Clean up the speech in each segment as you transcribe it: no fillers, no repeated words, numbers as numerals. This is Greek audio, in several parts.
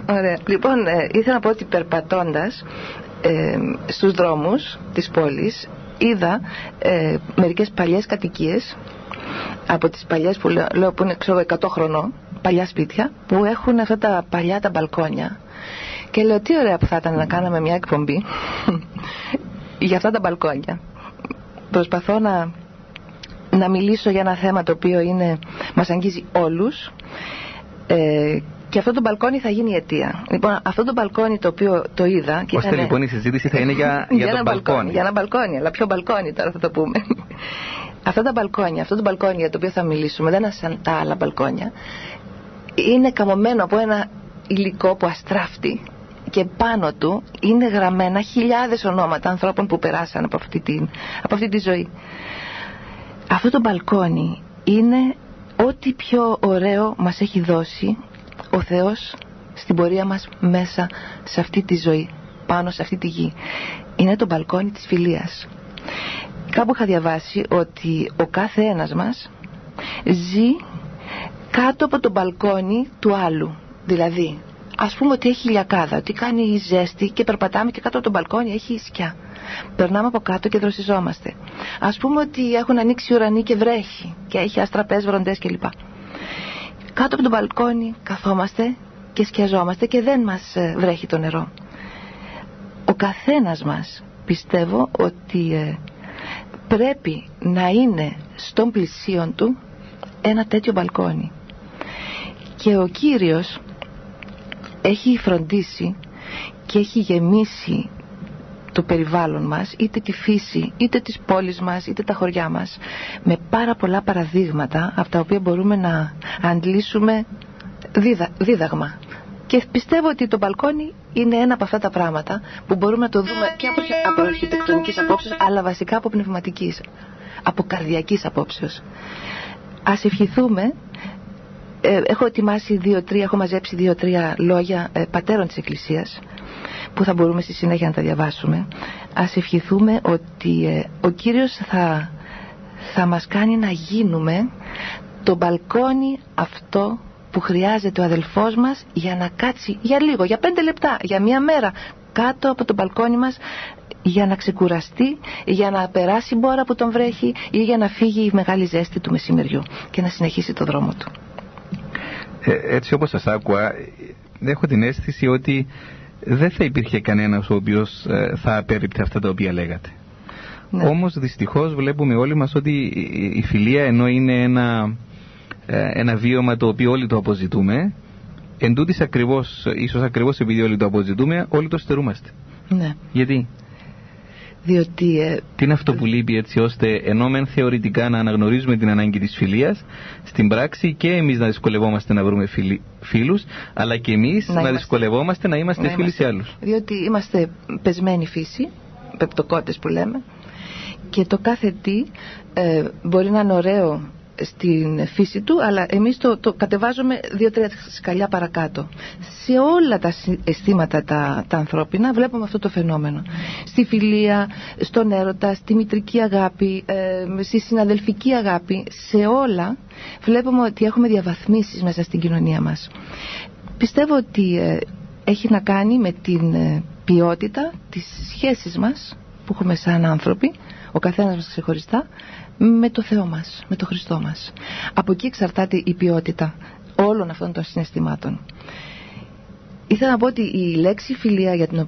Ωραία. Λοιπόν, ήθελα να πω ότι περπατώντας στους δρόμους της πόλης είδα μερικές παλιές κατοικίες, από τις παλιές που λέω που είναι 100 χρονών, παλιά σπίτια που έχουν αυτά τα παλιά τα μπαλκόνια, και λέω τι ωραία που θα ήταν να κάναμε μια εκπομπή για αυτά τα μπαλκόνια. Προσπαθώ να μιλήσω για ένα θέμα το οποίο μας αγγίζει όλους, και αυτό το μπαλκόνι θα γίνει η αιτία. Λοιπόν, αυτό το μπαλκόνι το οποίο το είδα. Ώστε λοιπόν η συζήτηση θα είναι για το μπαλκόνι. Για ένα μπαλκόνι, αλλά ποιο μπαλκόνι τώρα θα το πούμε. Αυτά τα μπαλκόνια, αυτό το μπαλκόνι για το οποίο θα μιλήσουμε δεν είναι σαν τα άλλα μπαλκόνια. Είναι καμωμένο από ένα υλικό που αστράφτει, και πάνω του είναι γραμμένα χιλιάδες ονόματα ανθρώπων που περάσαν από αυτή τη ζωή. Αυτό το μπαλκόνι είναι ό,τι πιο ωραίο μας έχει δώσει ο Θεός στην πορεία μας μέσα σε αυτή τη ζωή, πάνω σε αυτή τη γη. Είναι το μπαλκόνι της φιλίας. Κάπου είχα διαβάσει ότι ο κάθε ένας μας ζει κάτω από το μπαλκόνι του άλλου. Δηλαδή, ας πούμε ότι έχει ηλιακάδα, ότι κάνει ζέστη και περπατάμε και κάτω από το μπαλκόνι έχει σκιά. Περνάμε από κάτω και δροσιζόμαστε. Ας πούμε ότι έχουν ανοίξει ουρανοί και βρέχει και έχει αστραπές, βροντές κλπ. Κάτω από το μπαλκόνι καθόμαστε και σκιαζόμαστε και δεν μας βρέχει το νερό. Ο καθένας μας πιστεύω ότι πρέπει να είναι στον πλησίον του ένα τέτοιο μπαλκόνι. Και ο Κύριος έχει φροντίσει και έχει γεμίσει το περιβάλλον μας, είτε τη φύση, είτε τις πόλεις μας, είτε τα χωριά μας, με πάρα πολλά παραδείγματα από τα οποία μπορούμε να αντλήσουμε δίδαγμα. Και πιστεύω ότι το μπαλκόνι είναι ένα από αυτά τα πράγματα που μπορούμε να το δούμε και από αρχιτεκτονικής απόψεως, αλλά βασικά από πνευματικής, από καρδιακής απόψεως. Ας ευχηθούμε. Έχω ετοιμάσει έχω μαζέψει 2-3 λόγια πατέρων της Εκκλησίας που θα μπορούμε στη συνέχεια να τα διαβάσουμε. Ας ευχηθούμε ότι ο Κύριος θα μας κάνει να γίνουμε το μπαλκόνι αυτό που χρειάζεται ο αδελφός μας για να κάτσει για λίγο, για 5 λεπτά, για μία μέρα κάτω από το μπαλκόνι μας, για να ξεκουραστεί, για να περάσει μπόρα που τον βρέχει ή για να φύγει η μεγάλη ζέστη του μεσημεριού και να συνεχίσει το δρόμο του. Έτσι όπως σας άκουα, έχω την αίσθηση ότι δεν θα υπήρχε κανένας ο οποίος θα απέρριπτε αυτά τα οποία λέγατε. Ναι. Όμως δυστυχώς βλέπουμε όλοι μας ότι η φιλία, ενώ είναι ένα βίωμα το οποίο όλοι το αποζητούμε, εν τούτης ακριβώς, ίσως ακριβώς επειδή όλοι το αποζητούμε, όλοι το στερούμαστε. Ναι. Γιατί? Διότι τι είναι αυτό που λείπει, έτσι ώστε ενώ μεν θεωρητικά να αναγνωρίζουμε την ανάγκη της φιλίας, στην πράξη και εμείς να δυσκολευόμαστε να βρούμε φίλους, αλλά και εμείς να δυσκολευόμαστε να είμαστε φίλοι σε άλλους. Διότι είμαστε πεσμένη φύση, πεπτοκότες που λέμε, και το κάθε τι μπορεί να είναι ωραίο στην φύση του, αλλά εμείς το κατεβάζουμε 2-3 σκαλιά παρακάτω. Σε όλα τα αισθήματα τα ανθρώπινα βλέπουμε αυτό το φαινόμενο. Στη φιλία, στον έρωτα, στη μητρική αγάπη, στη συναδελφική αγάπη, σε όλα βλέπουμε ότι έχουμε διαβαθμίσεις μέσα στην κοινωνία μας. Πιστεύω ότι έχει να κάνει με την ποιότητα της σχέσης μας που έχουμε σαν άνθρωποι, ο καθένας μας ξεχωριστά, με το Θεό μας, με το Χριστό μας. Από εκεί εξαρτάται η ποιότητα όλων αυτών των συναισθημάτων. Ήθελα να πω ότι η λέξη φιλία, για την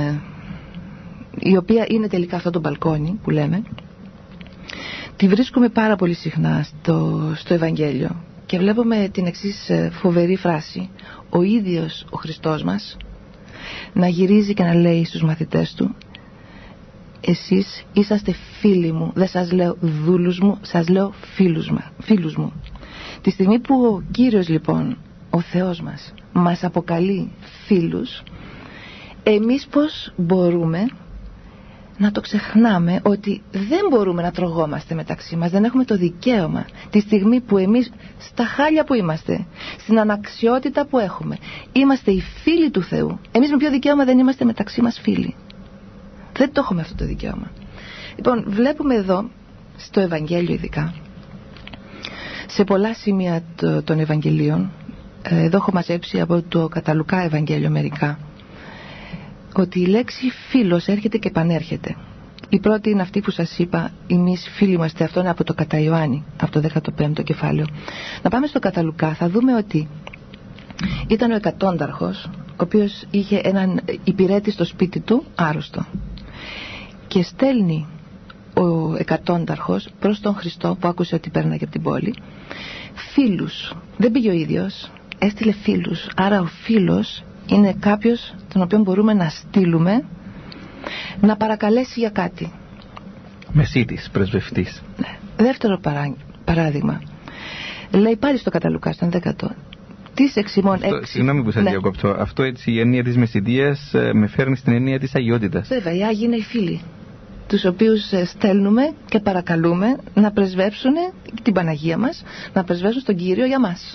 η οποία είναι τελικά αυτό το μπαλκόνι που λέμε, τη βρίσκουμε πάρα πολύ συχνά στο Ευαγγέλιο, και βλέπουμε την εξής φοβερή φράση: ο ίδιος ο Χριστός μας να γυρίζει και να λέει στους μαθητές του, εσείς είσαστε φίλοι μου, δεν σας λέω δούλους μου, σας λέω φίλους μου. Τη στιγμή που ο Κύριος λοιπόν, ο Θεός μας αποκαλεί φίλους, εμείς πώς μπορούμε να το ξεχνάμε ότι δεν μπορούμε να τρογόμαστε μεταξύ μας, δεν έχουμε το δικαίωμα, τη στιγμή που εμείς στα χάλια που είμαστε, στην αναξιότητα που έχουμε, είμαστε οι φίλοι του Θεού. Εμείς με ποιο δικαίωμα δεν είμαστε μεταξύ μας φίλοι? Δεν το έχουμε αυτό το δικαίωμα. Λοιπόν, βλέπουμε εδώ στο Ευαγγέλιο, ειδικά σε πολλά σημεία των Ευαγγελίων, εδώ έχω μαζέψει από το Καταλουκά Ευαγγέλιο μερικά, ότι η λέξη φίλος έρχεται και επανέρχεται. Η πρώτη είναι αυτή που σας είπα, εμείς φίλοι είμαστε, αυτό είναι από το κατά Ιωάννη, από το 15ο κεφάλαιο. Να πάμε στο Καταλουκά, θα δούμε ότι ήταν ο εκατόνταρχος, ο οποίος είχε έναν υπηρέτη στο σπίτι του άρρωστο, και στέλνει ο εκατόνταρχος προς τον Χριστό, που άκουσε ότι πέρναγε από την πόλη, φίλους. Δεν πήγε ο ίδιος, έστειλε φίλους. Άρα ο φίλος είναι κάποιος τον οποίο μπορούμε να στείλουμε να παρακαλέσει για κάτι. Μεσίτης, πρεσβευτής. Ναι. Δεύτερο παράδειγμα, λέει πάλι στο Καταλουκά, στον 10ο, τις εξημών έξι. Συγγνώμη που σας διακόπτω. Αυτό έτσι, η έννοια της μεσιτείας με φέρνει στην έννοια της αγιότητας. Βέβαια, οι Άγιοι είναι οι φίλοι, τους οποίους στέλνουμε και παρακαλούμε να πρεσβεύσουν την Παναγία μας, να πρεσβεύσουν στον Κύριο για μας.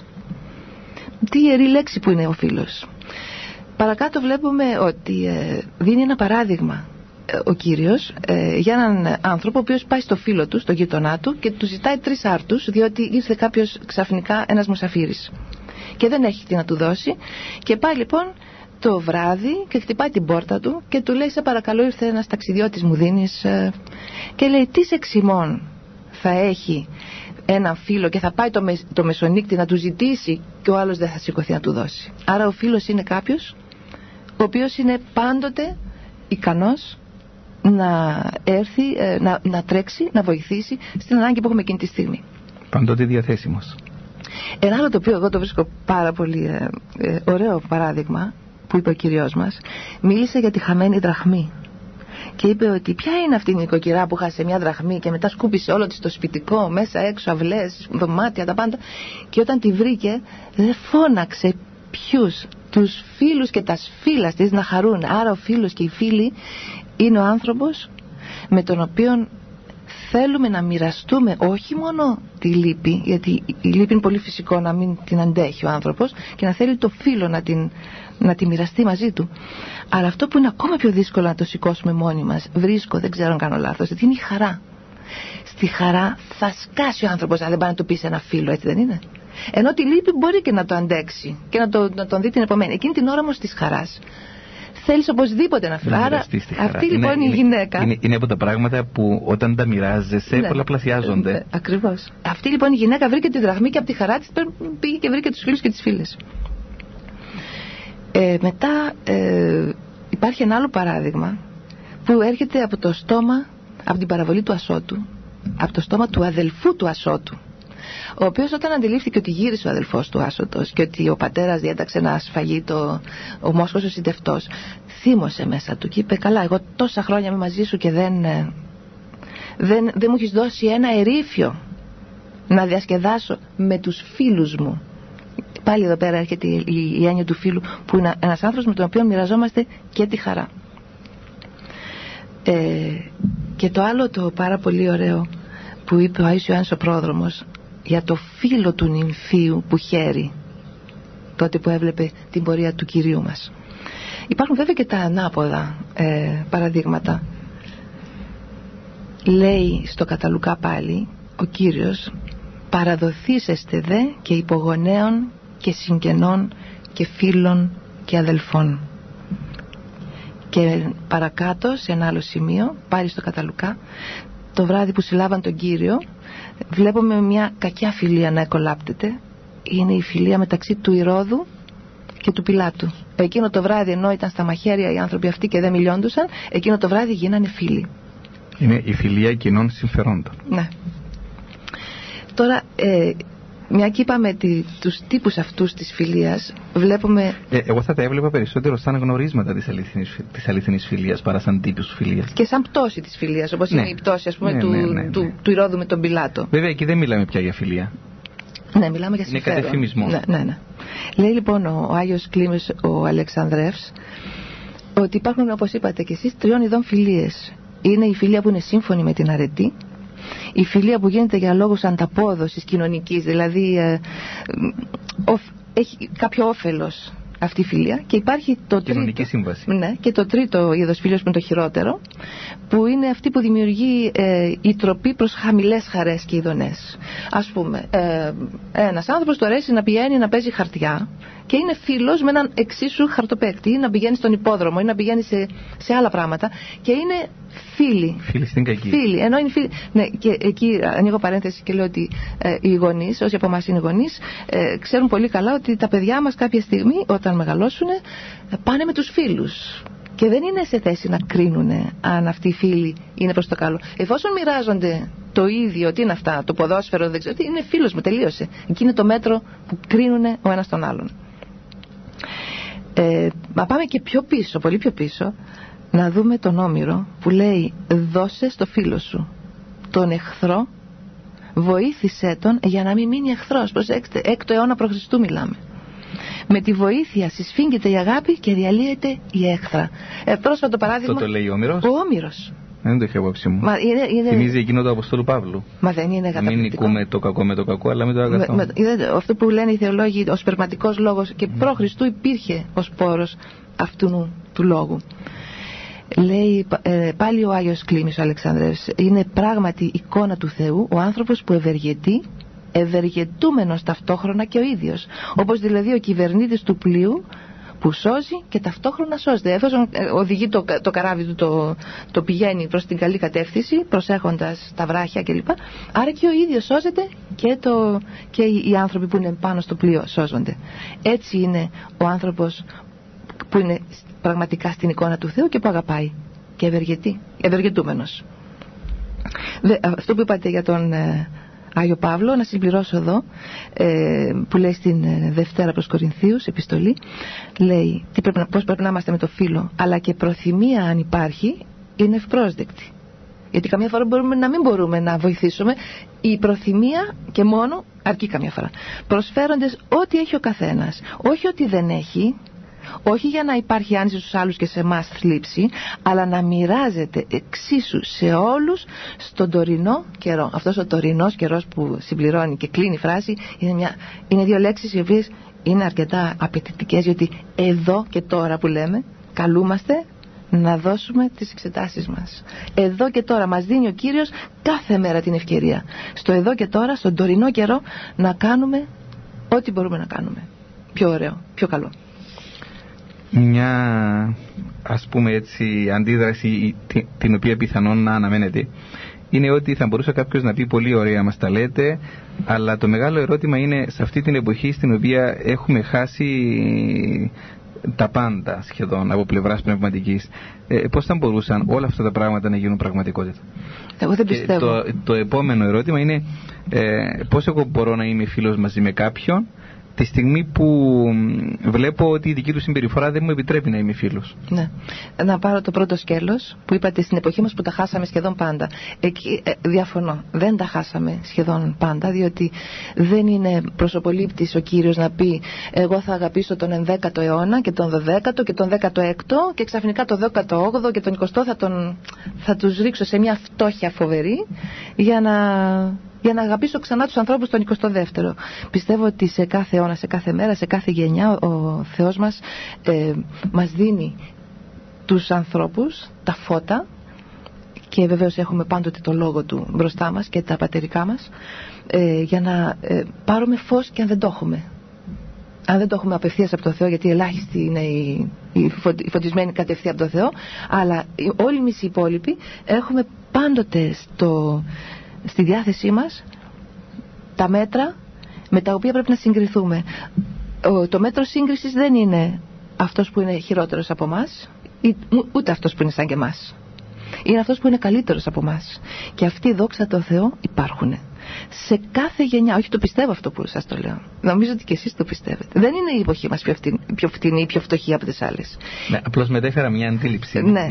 Τι ιερή λέξη που είναι ο φίλος. Παρακάτω βλέπουμε ότι δίνει ένα παράδειγμα ο Κύριος για έναν άνθρωπο ο οποίος πάει στο φίλο του, στον γείτονά του, και του ζητάει 3 άρτους, διότι ήρθε κάποιος ξαφνικά, ένας μουσαφίρης, και δεν έχει τι να του δώσει, και πάει λοιπόν το βράδυ και χτυπάει την πόρτα του και του λέει, σε παρακαλώ, ήρθε ένας ταξιδιώτης, μου δίνεις, και λέει, τι εξημών θα έχει ένα φίλο και θα πάει το μεσονύκτη να του ζητήσει και ο άλλος δεν θα σηκωθεί να του δώσει. Άρα ο φίλος είναι κάποιος ο οποίος είναι πάντοτε ικανός να έρθει, να τρέξει, να βοηθήσει στην ανάγκη που έχουμε εκείνη τη στιγμή. Πάντοτε διαθέσιμος. Ένα άλλο το οποίο εγώ το βρίσκω πάρα πολύ ωραίο παράδειγμα που είπε ο Κυριός μας, μίλησε για τη χαμένη δραχμή και είπε ότι ποια είναι αυτή η νοικοκυρά που χάσε μια δραχμή και μετά σκούπισε όλο της το σπιτικό, μέσα έξω, αυλές, δωμάτια, τα πάντα, και όταν τη βρήκε δεν φώναξε ποιους, τους φίλους και τα σφύλα της να χαρούν. Άρα ο φίλος και οι φίλοι είναι ο άνθρωπος με τον οποίο θέλουμε να μοιραστούμε όχι μόνο τη λύπη, γιατί η λύπη είναι πολύ φυσικό να μην την αντέχει ο άνθρωπος και να θέλει το φίλο να τη μοιραστεί μαζί του, αλλά αυτό που είναι ακόμα πιο δύσκολο να το σηκώσουμε μόνοι μας, βρίσκω, δεν ξέρω αν κάνω λάθος, γιατί είναι η χαρά. Στη χαρά θα σκάσει ο άνθρωπος αν δεν πάει να του πει σε ένα φίλο, έτσι δεν είναι? Ενώ τη λύπη μπορεί και να το αντέξει και να τον δει την επομένη. Εκείνη την ώρα όμως της χαράς θέλεις οπωσδήποτε να φύγει. Άρα αυτή λοιπόν η γυναίκα είναι από τα πράγματα που όταν τα μοιράζεσαι πολλαπλασιάζονται. Ακριβώς. Αυτή λοιπόν η γυναίκα βρήκε τη δραχμή και από τη χαρά της πήγε και βρήκε τους φίλους και τις φίλες. Μετά υπάρχει ένα άλλο παράδειγμα που έρχεται από το στόμα, από την παραβολή του Ασώτου, από το στόμα του αδελφού του Ασώτου, ο οποίος όταν αντιλήφθηκε ότι γύρισε ο αδελφός του Άσωτος και ότι ο πατέρας διέταξε να σφαγεί ο Μόσχος ο συντευτός, θύμωσε μέσα του και είπε, καλά, εγώ τόσα χρόνια είμαι μαζί σου και δεν μου έχεις δώσει ένα ερήφιο να διασκεδάσω με τους φίλους μου. Πάλι εδώ πέρα έρχεται η έννοια του φίλου, που είναι ένας άνθρωπος με τον οποίο μοιραζόμαστε και τη χαρά. Και το άλλο το πάρα πολύ ωραίο που είπε ο Άης Ιωάννης ο Πρόδρομος για το φίλο του νυμφίου που χαίρει τότε που έβλεπε την πορεία του Κυρίου μας. Υπάρχουν βέβαια και τα ανάποδα παραδείγματα. Λέει στο Καταλουκά πάλι ο Κύριος, παραδοθήσεστε δε και υπογονέων και συγγενών και φίλων και αδελφών. Και παρακάτω σε ένα άλλο σημείο, πάλι στο Καταλουκά, το βράδυ που συλλάβαν τον Κύριο, βλέπουμε μια κακιά φιλία να εκολάπτεται. Είναι η φιλία μεταξύ του Ηρώδου και του Πιλάτου. Εκείνο το βράδυ, ενώ ήταν στα μαχαίρια οι άνθρωποι αυτοί και δεν μιλιόντουσαν, εκείνο το βράδυ γίνανε φίλοι. Είναι η φιλία κοινών συμφερόντων. Ναι. Τώρα, μια και είπαμε τους τύπους αυτούς της φιλίας, βλέπουμε... εγώ θα τα έβλεπα περισσότερο σαν γνωρίσματα της αληθινής φιλίας παρά σαν τύπους φιλίας. Και σαν πτώση της φιλίας, όπως είναι η πτώση, ας πούμε, του Ηρώδου με τον Πιλάτο. Βέβαια, εκεί δεν μιλάμε πια για φιλία. Ναι, μιλάμε για συμφέρον. Είναι κατευθυμισμό. Ναι. Λέει λοιπόν ο Άγιος Κλίμης ο Αλεξανδρεύς ότι υπάρχουν, όπως είπατε και εσείς, 3 ειδών φιλίες. Είναι η φιλία που είναι σύμφωνη με την αρετή, η φιλία που γίνεται για λόγους ανταπόδοσης κοινωνικής, δηλαδή έχει κάποιο όφελος αυτή η φιλία, και υπάρχει το κοινωνική τρίτο, σύμβαση. ναι, και το τρίτο είδος φιλίας που είναι το χειρότερο, που είναι αυτή που δημιουργεί η τροπή προς χαμηλές χαρές και ειδονές. Ας πούμε, ένας άνθρωπος του αρέσει να πηγαίνει να παίζει χαρτιά και είναι φίλος με έναν εξίσου χαρτοπαίκτη, ή να πηγαίνει στον υπόδρομο ή να πηγαίνει σε άλλα πράγματα και είναι φίλοι. Φίλοι στην κακή. Φίλοι, ενώ είναι φίλοι. Ναι, και εκεί ανοίγω παρένθεση και λέω ότι οι γονείς, όσοι από εμάς είναι γονείς, ξέρουν πολύ καλά ότι τα παιδιά μας κάποια στιγμή, όταν μεγαλώσουν, πάνε με τους φίλους. Και δεν είναι σε θέση να κρίνουν αν αυτοί οι φίλοι είναι προς το καλό. Εφόσον μοιράζονται το ίδιο, τι είναι αυτά, το ποδόσφαιρο, δεν ξέρω τι, είναι φίλος μου, τελείωσε. Εκεί είναι το μέτρο που κρίνουν ο ένας τον άλλον. Μα πάμε και πιο πίσω, πολύ πιο πίσω, να δούμε τον Όμηρο που λέει: δώσε στο φίλο σου τον εχθρό, βοήθησέ τον για να μην μείνει εχθρός. Προσέξτε, 6ο αιώνα π.Χ. μιλάμε. Με τη βοήθεια συσφίγγεται η αγάπη και διαλύεται η έχθρα. Πρόσφατο παράδειγμα. Αυτό το λέει ο Όμηρος. Ο Όμηρος. Δεν το είχα υπόψη μου. Θυμίζει εκείνο του Αποστόλου Παύλου. Μα δεν είναι καταπληκτικό. Μην νικούμε το κακό με το κακό, αλλά με το αγαθό. Αυτό που λένε οι θεολόγοι, ο σπερματικός λόγος, και π.Χ. υπήρχε ο σπόρος αυτού του λόγου. Λέει πάλι ο Άγιος Κλήμης ο Αλεξανδρεύς: είναι πράγματι εικόνα του Θεού ο άνθρωπος που ευεργετεί, ευεργετούμενος ταυτόχρονα και ο ίδιος. Όπως δηλαδή ο κυβερνήτης του πλοίου που σώζει και ταυτόχρονα σώζεται. Εφόσον οδηγεί το καράβι του, το πηγαίνει προς την καλή κατεύθυνση, προσέχοντας τα βράχια κλπ. Άρα και ο ίδιος σώζεται και οι άνθρωποι που είναι πάνω στο πλοίο σώζονται. Έτσι είναι ο άνθρωπος που είναι πραγματικά στην εικόνα του Θεού και που αγαπάει και ευεργετεί, ευεργετούμενος. Αυτό που είπατε για τον Άγιο Παύλο, να συμπληρώσω εδώ, που λέει στην Δευτέρα προς Κορινθίους επιστολή, λέει πώς πρέπει να είμαστε με το φίλο, αλλά και προθυμία αν υπάρχει είναι ευπρόσδεκτη. Γιατί καμιά φορά μπορούμε να μην μπορούμε να βοηθήσουμε. Η προθυμία και μόνο αρκεί καμιά φορά, προσφέροντας ό,τι έχει ο καθένας, όχι ό,τι δεν έχει. Όχι για να υπάρχει άνεση στους άλλους και σε εμάς θλίψη, αλλά να μοιράζεται εξίσου σε όλους στον τωρινό καιρό. Αυτός ο τωρινός καιρός που συμπληρώνει και κλείνει η φράση είναι δύο λέξεις οι οποίες είναι αρκετά απαιτητικές, γιατί εδώ και τώρα που λέμε καλούμαστε να δώσουμε τις εξετάσεις μας. Εδώ και τώρα μας δίνει ο Κύριος κάθε μέρα την ευκαιρία, στο εδώ και τώρα, στον τωρινό καιρό, να κάνουμε ό,τι μπορούμε να κάνουμε πιο ωραίο, πιο καλό. Μια, ας πούμε έτσι, αντίδραση την οποία πιθανόν να αναμένεται είναι ότι θα μπορούσε κάποιος να πει: πολύ ωραία μας τα λέτε, αλλά το μεγάλο ερώτημα είναι, σε αυτή την εποχή στην οποία έχουμε χάσει τα πάντα σχεδόν από πλευράς πνευματικής, πώς θα μπορούσαν όλα αυτά τα πράγματα να γίνουν πραγματικότητα? Εγώ δεν πιστεύω. Το επόμενο ερώτημα είναι πώς εγώ μπορώ να είμαι φίλος μαζί με κάποιον τη στιγμή που βλέπω ότι η δική του συμπεριφορά δεν μου επιτρέπει να είμαι φίλος. Ναι. Να πάρω το πρώτο σκέλος που είπατε, στην εποχή μας που τα χάσαμε σχεδόν πάντα. Εκεί διαφωνώ. Δεν τα χάσαμε σχεδόν πάντα, διότι δεν είναι προσωπολήπτης ο Κύριος να πει: εγώ θα αγαπήσω τον 11ο αιώνα και τον 12ο και τον 16ο και ξαφνικά το 18ο και τον 20ο θα τους ρίξω σε μια φτώχεια φοβερή για να αγαπήσω ξανά τους ανθρώπους τον 22ο. Πιστεύω ότι σε κάθε αιώνα, σε κάθε μέρα, σε κάθε γενιά ο Θεός μας μας δίνει τους ανθρώπους, τα φώτα, και βεβαίως έχουμε πάντοτε το λόγο του μπροστά μας και τα πατερικά μας, για να πάρουμε φως και αν δεν το έχουμε. Αν δεν το έχουμε απευθείας από το Θεό, γιατί ελάχιστοι είναι οι φωτισμένοι κατευθείαν από το Θεό, αλλά όλοι εμείς οι υπόλοιποι έχουμε πάντοτε στη διάθεσή μας τα μέτρα με τα οποία πρέπει να συγκριθούμε. Το μέτρο σύγκρισης δεν είναι αυτός που είναι χειρότερος από μας, ούτε αυτός που είναι σαν και εμάς. Είναι αυτός που είναι καλύτερος από μας. Και αυτοί, δόξα τω Θεώ, υπάρχουν σε κάθε γενιά. Όχι, το πιστεύω αυτό που σας το λέω. Νομίζω ότι και εσείς το πιστεύετε. Δεν είναι η εποχή μας πιο φτηνή ή πιο φτωχή από τις άλλες. Ναι, απλώς μετέφερα μια αντίληψη. Ναι,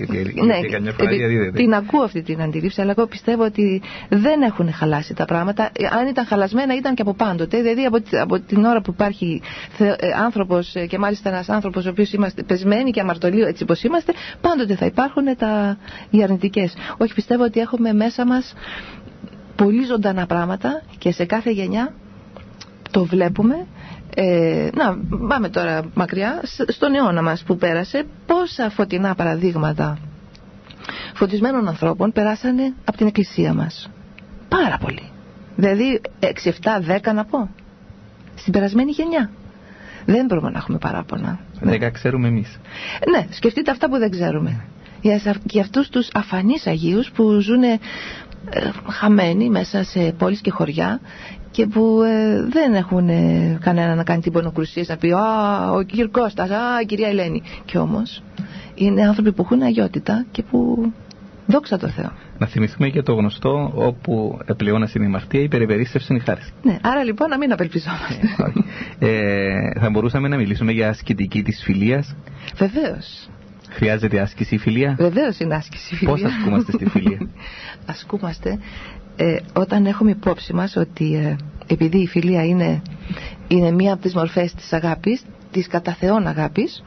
την ακούω αυτή την αντίληψη, αλλά εγώ πιστεύω ότι δεν έχουν χαλάσει τα πράγματα. Αν ήταν χαλασμένα, ήταν και από πάντοτε. Δηλαδή από την ώρα που υπάρχει άνθρωπος, και μάλιστα ένας άνθρωπος ο οποίος είμαστε πεσμένοι και αμαρτωλοί, έτσι όπως είμαστε, πάντοτε θα υπάρχουν οι αρνητικές. Όχι, πιστεύω ότι έχουμε μέσα μας πολύ ζωντανά πράγματα και σε κάθε γενιά το βλέπουμε. Να πάμε τώρα μακριά στον αιώνα μας που πέρασε. Πόσα φωτεινά παραδείγματα φωτισμένων ανθρώπων περάσανε από την εκκλησία μας. Πάρα πολύ. Δηλαδή 6, 7, 10 να πω. Στην περασμένη γενιά. Δεν μπορούμε να έχουμε παράπονα. 10 ξέρουμε εμείς. Ναι, σκεφτείτε αυτά που δεν ξέρουμε. Για αυτούς τους αφανείς Αγίους που ζουν χαμένοι μέσα σε πόλεις και χωριά και που δεν έχουν κανένα να κάνει την πονοκρουσία, να πει ο κύριος Κώστας, η κυρία Ελένη. Και όμως είναι άνθρωποι που έχουν αγιότητα και που δόξα τω Θεώ. Να θυμηθούμε και το γνωστό, όπου επλεώνας είναι η αμαρτία, η περιπερίστευση είναι η χάρις. Ναι, άρα λοιπόν να μην απελπιζόμαστε. Θα μπορούσαμε να μιλήσουμε για ασκητική της φιλίας. Βεβαίως. Χρειάζεται άσκηση η φιλία. Βεβαίως είναι άσκηση η φιλία. Πώς ασκούμαστε στη φιλία? Ασκούμαστε όταν έχουμε υπόψη μας ότι επειδή η φιλία είναι μία από τις μορφές της αγάπης, της κατά Θεόν αγάπης,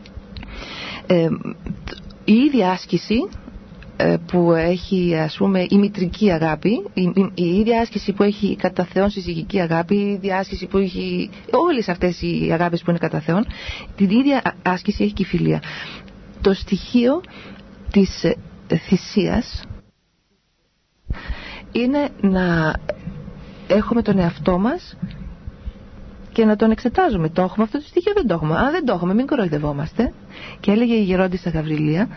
η ίδια άσκηση που έχει, ας πούμε, η μητρική αγάπη, η ίδια άσκηση που έχει κατά Θεόν συζυγική αγάπη, η ίδια άσκηση που έχει όλες αυτές οι αγάπες που είναι κατά Θεόν, την ίδια άσκηση έχει και η φιλία. Το στοιχείο της θυσίας είναι να έχουμε τον εαυτό μας και να τον εξετάζουμε. Το έχουμε αυτό το στοιχείο, δεν το έχουμε? Αν δεν το έχουμε, μην κοροϊδευόμαστε. Και έλεγε η γερόντισσα Γαβριλία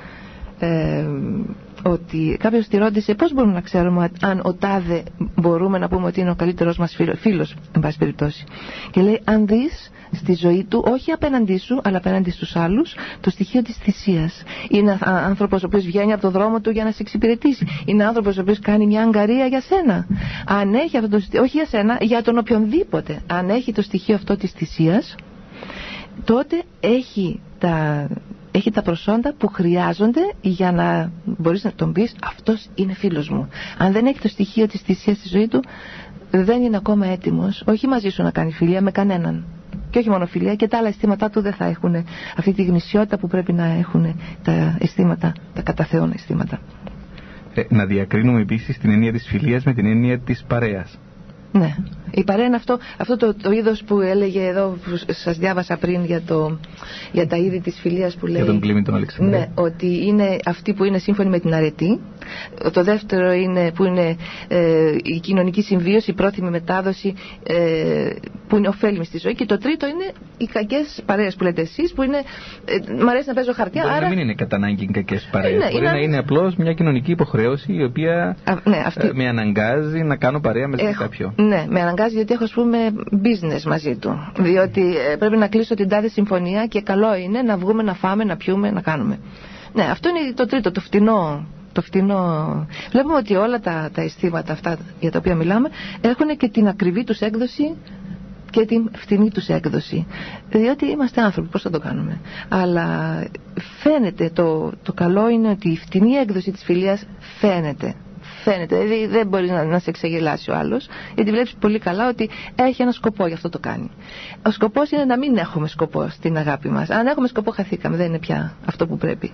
ότι κάποιος τη ρώτησε πώς μπορούμε να ξέρουμε αν ο τάδε μπορούμε να πούμε ότι είναι ο καλύτερος μας φίλος, εν πάση περιπτώσει. Και λέει, αν δεις στη ζωή του, όχι απέναντί σου αλλά απέναντι στους άλλους, το στοιχείο της θυσίας. Είναι άνθρωπος ο οποίος βγαίνει από το δρόμο του για να σε εξυπηρετήσει. Είναι άνθρωπος ο οποίος κάνει μια αγκαρία για σένα. Αν έχει αυτό το στοιχείο, όχι για σένα, για τον οποιονδήποτε, αν έχει το στοιχείο αυτό της θυσίας, τότε έχει τα προσόντα που χρειάζονται για να μπορείς να τον πεις αυτός είναι φίλος μου. Αν δεν έχει το στοιχείο της θυσίας στη ζωή του, δεν είναι ακόμα έτοιμος, όχι μαζί σου να κάνει φιλία, με κανέναν. Και όχι μόνο φιλία, και τα άλλα αισθήματά του δεν θα έχουν αυτή τη γνησιότητα που πρέπει να έχουν τα αισθήματα, τα κατά Θεόν αισθήματα. Να διακρίνουμε επίσης την έννοια της φιλίας με την έννοια της παρέας. Ναι, η παρέα είναι αυτό το είδος που έλεγε εδώ, που σας διάβασα πριν για τα είδη της φιλίας που λέει. Για τον Κλίμη τον Αλεξανδρέα. Ναι, ότι είναι αυτοί που είναι σύμφωνοι με την αρετή. Το δεύτερο είναι που είναι η κοινωνική συμβίωση, η πρόθυμη μετάδοση που είναι ωφέλιμη στη ζωή. Και το τρίτο είναι οι κακές παρέες που λέτε εσείς, που είναι μ' αρέσει να παίζω χαρτιά. Μπορεί να μην είναι κατά ανάγκη κακές παρέες. Ναι, μπορεί να είναι απλώς μια κοινωνική υποχρέωση η οποία με αναγκάζει να κάνω παρέα με κάποιον. Ναι, με αναγκάζει γιατί έχω, ας πούμε, business μαζί του. Διότι πρέπει να κλείσω την τάδε συμφωνία και καλό είναι να βγούμε, να φάμε, να πιούμε, να κάνουμε. Ναι, αυτό είναι το τρίτο, το φτηνό. Βλέπουμε ότι όλα τα αισθήματα αυτά για τα οποία μιλάμε έχουν και την ακριβή τους έκδοση και την φτηνή τους έκδοση. Διότι είμαστε άνθρωποι, πώς θα το κάνουμε? Αλλά φαίνεται, το καλό είναι ότι η φτηνή έκδοση της φιλίας φαίνεται, δηλαδή δεν μπορεί να σε εξεγελάσει ο άλλος, γιατί βλέπεις πολύ καλά ότι έχει ένα σκοπό, γι' αυτό το κάνει. Ο σκοπός είναι να μην έχουμε σκοπό στην αγάπη μας. Αν έχουμε σκοπό, χαθήκαμε, δεν είναι πια αυτό που πρέπει.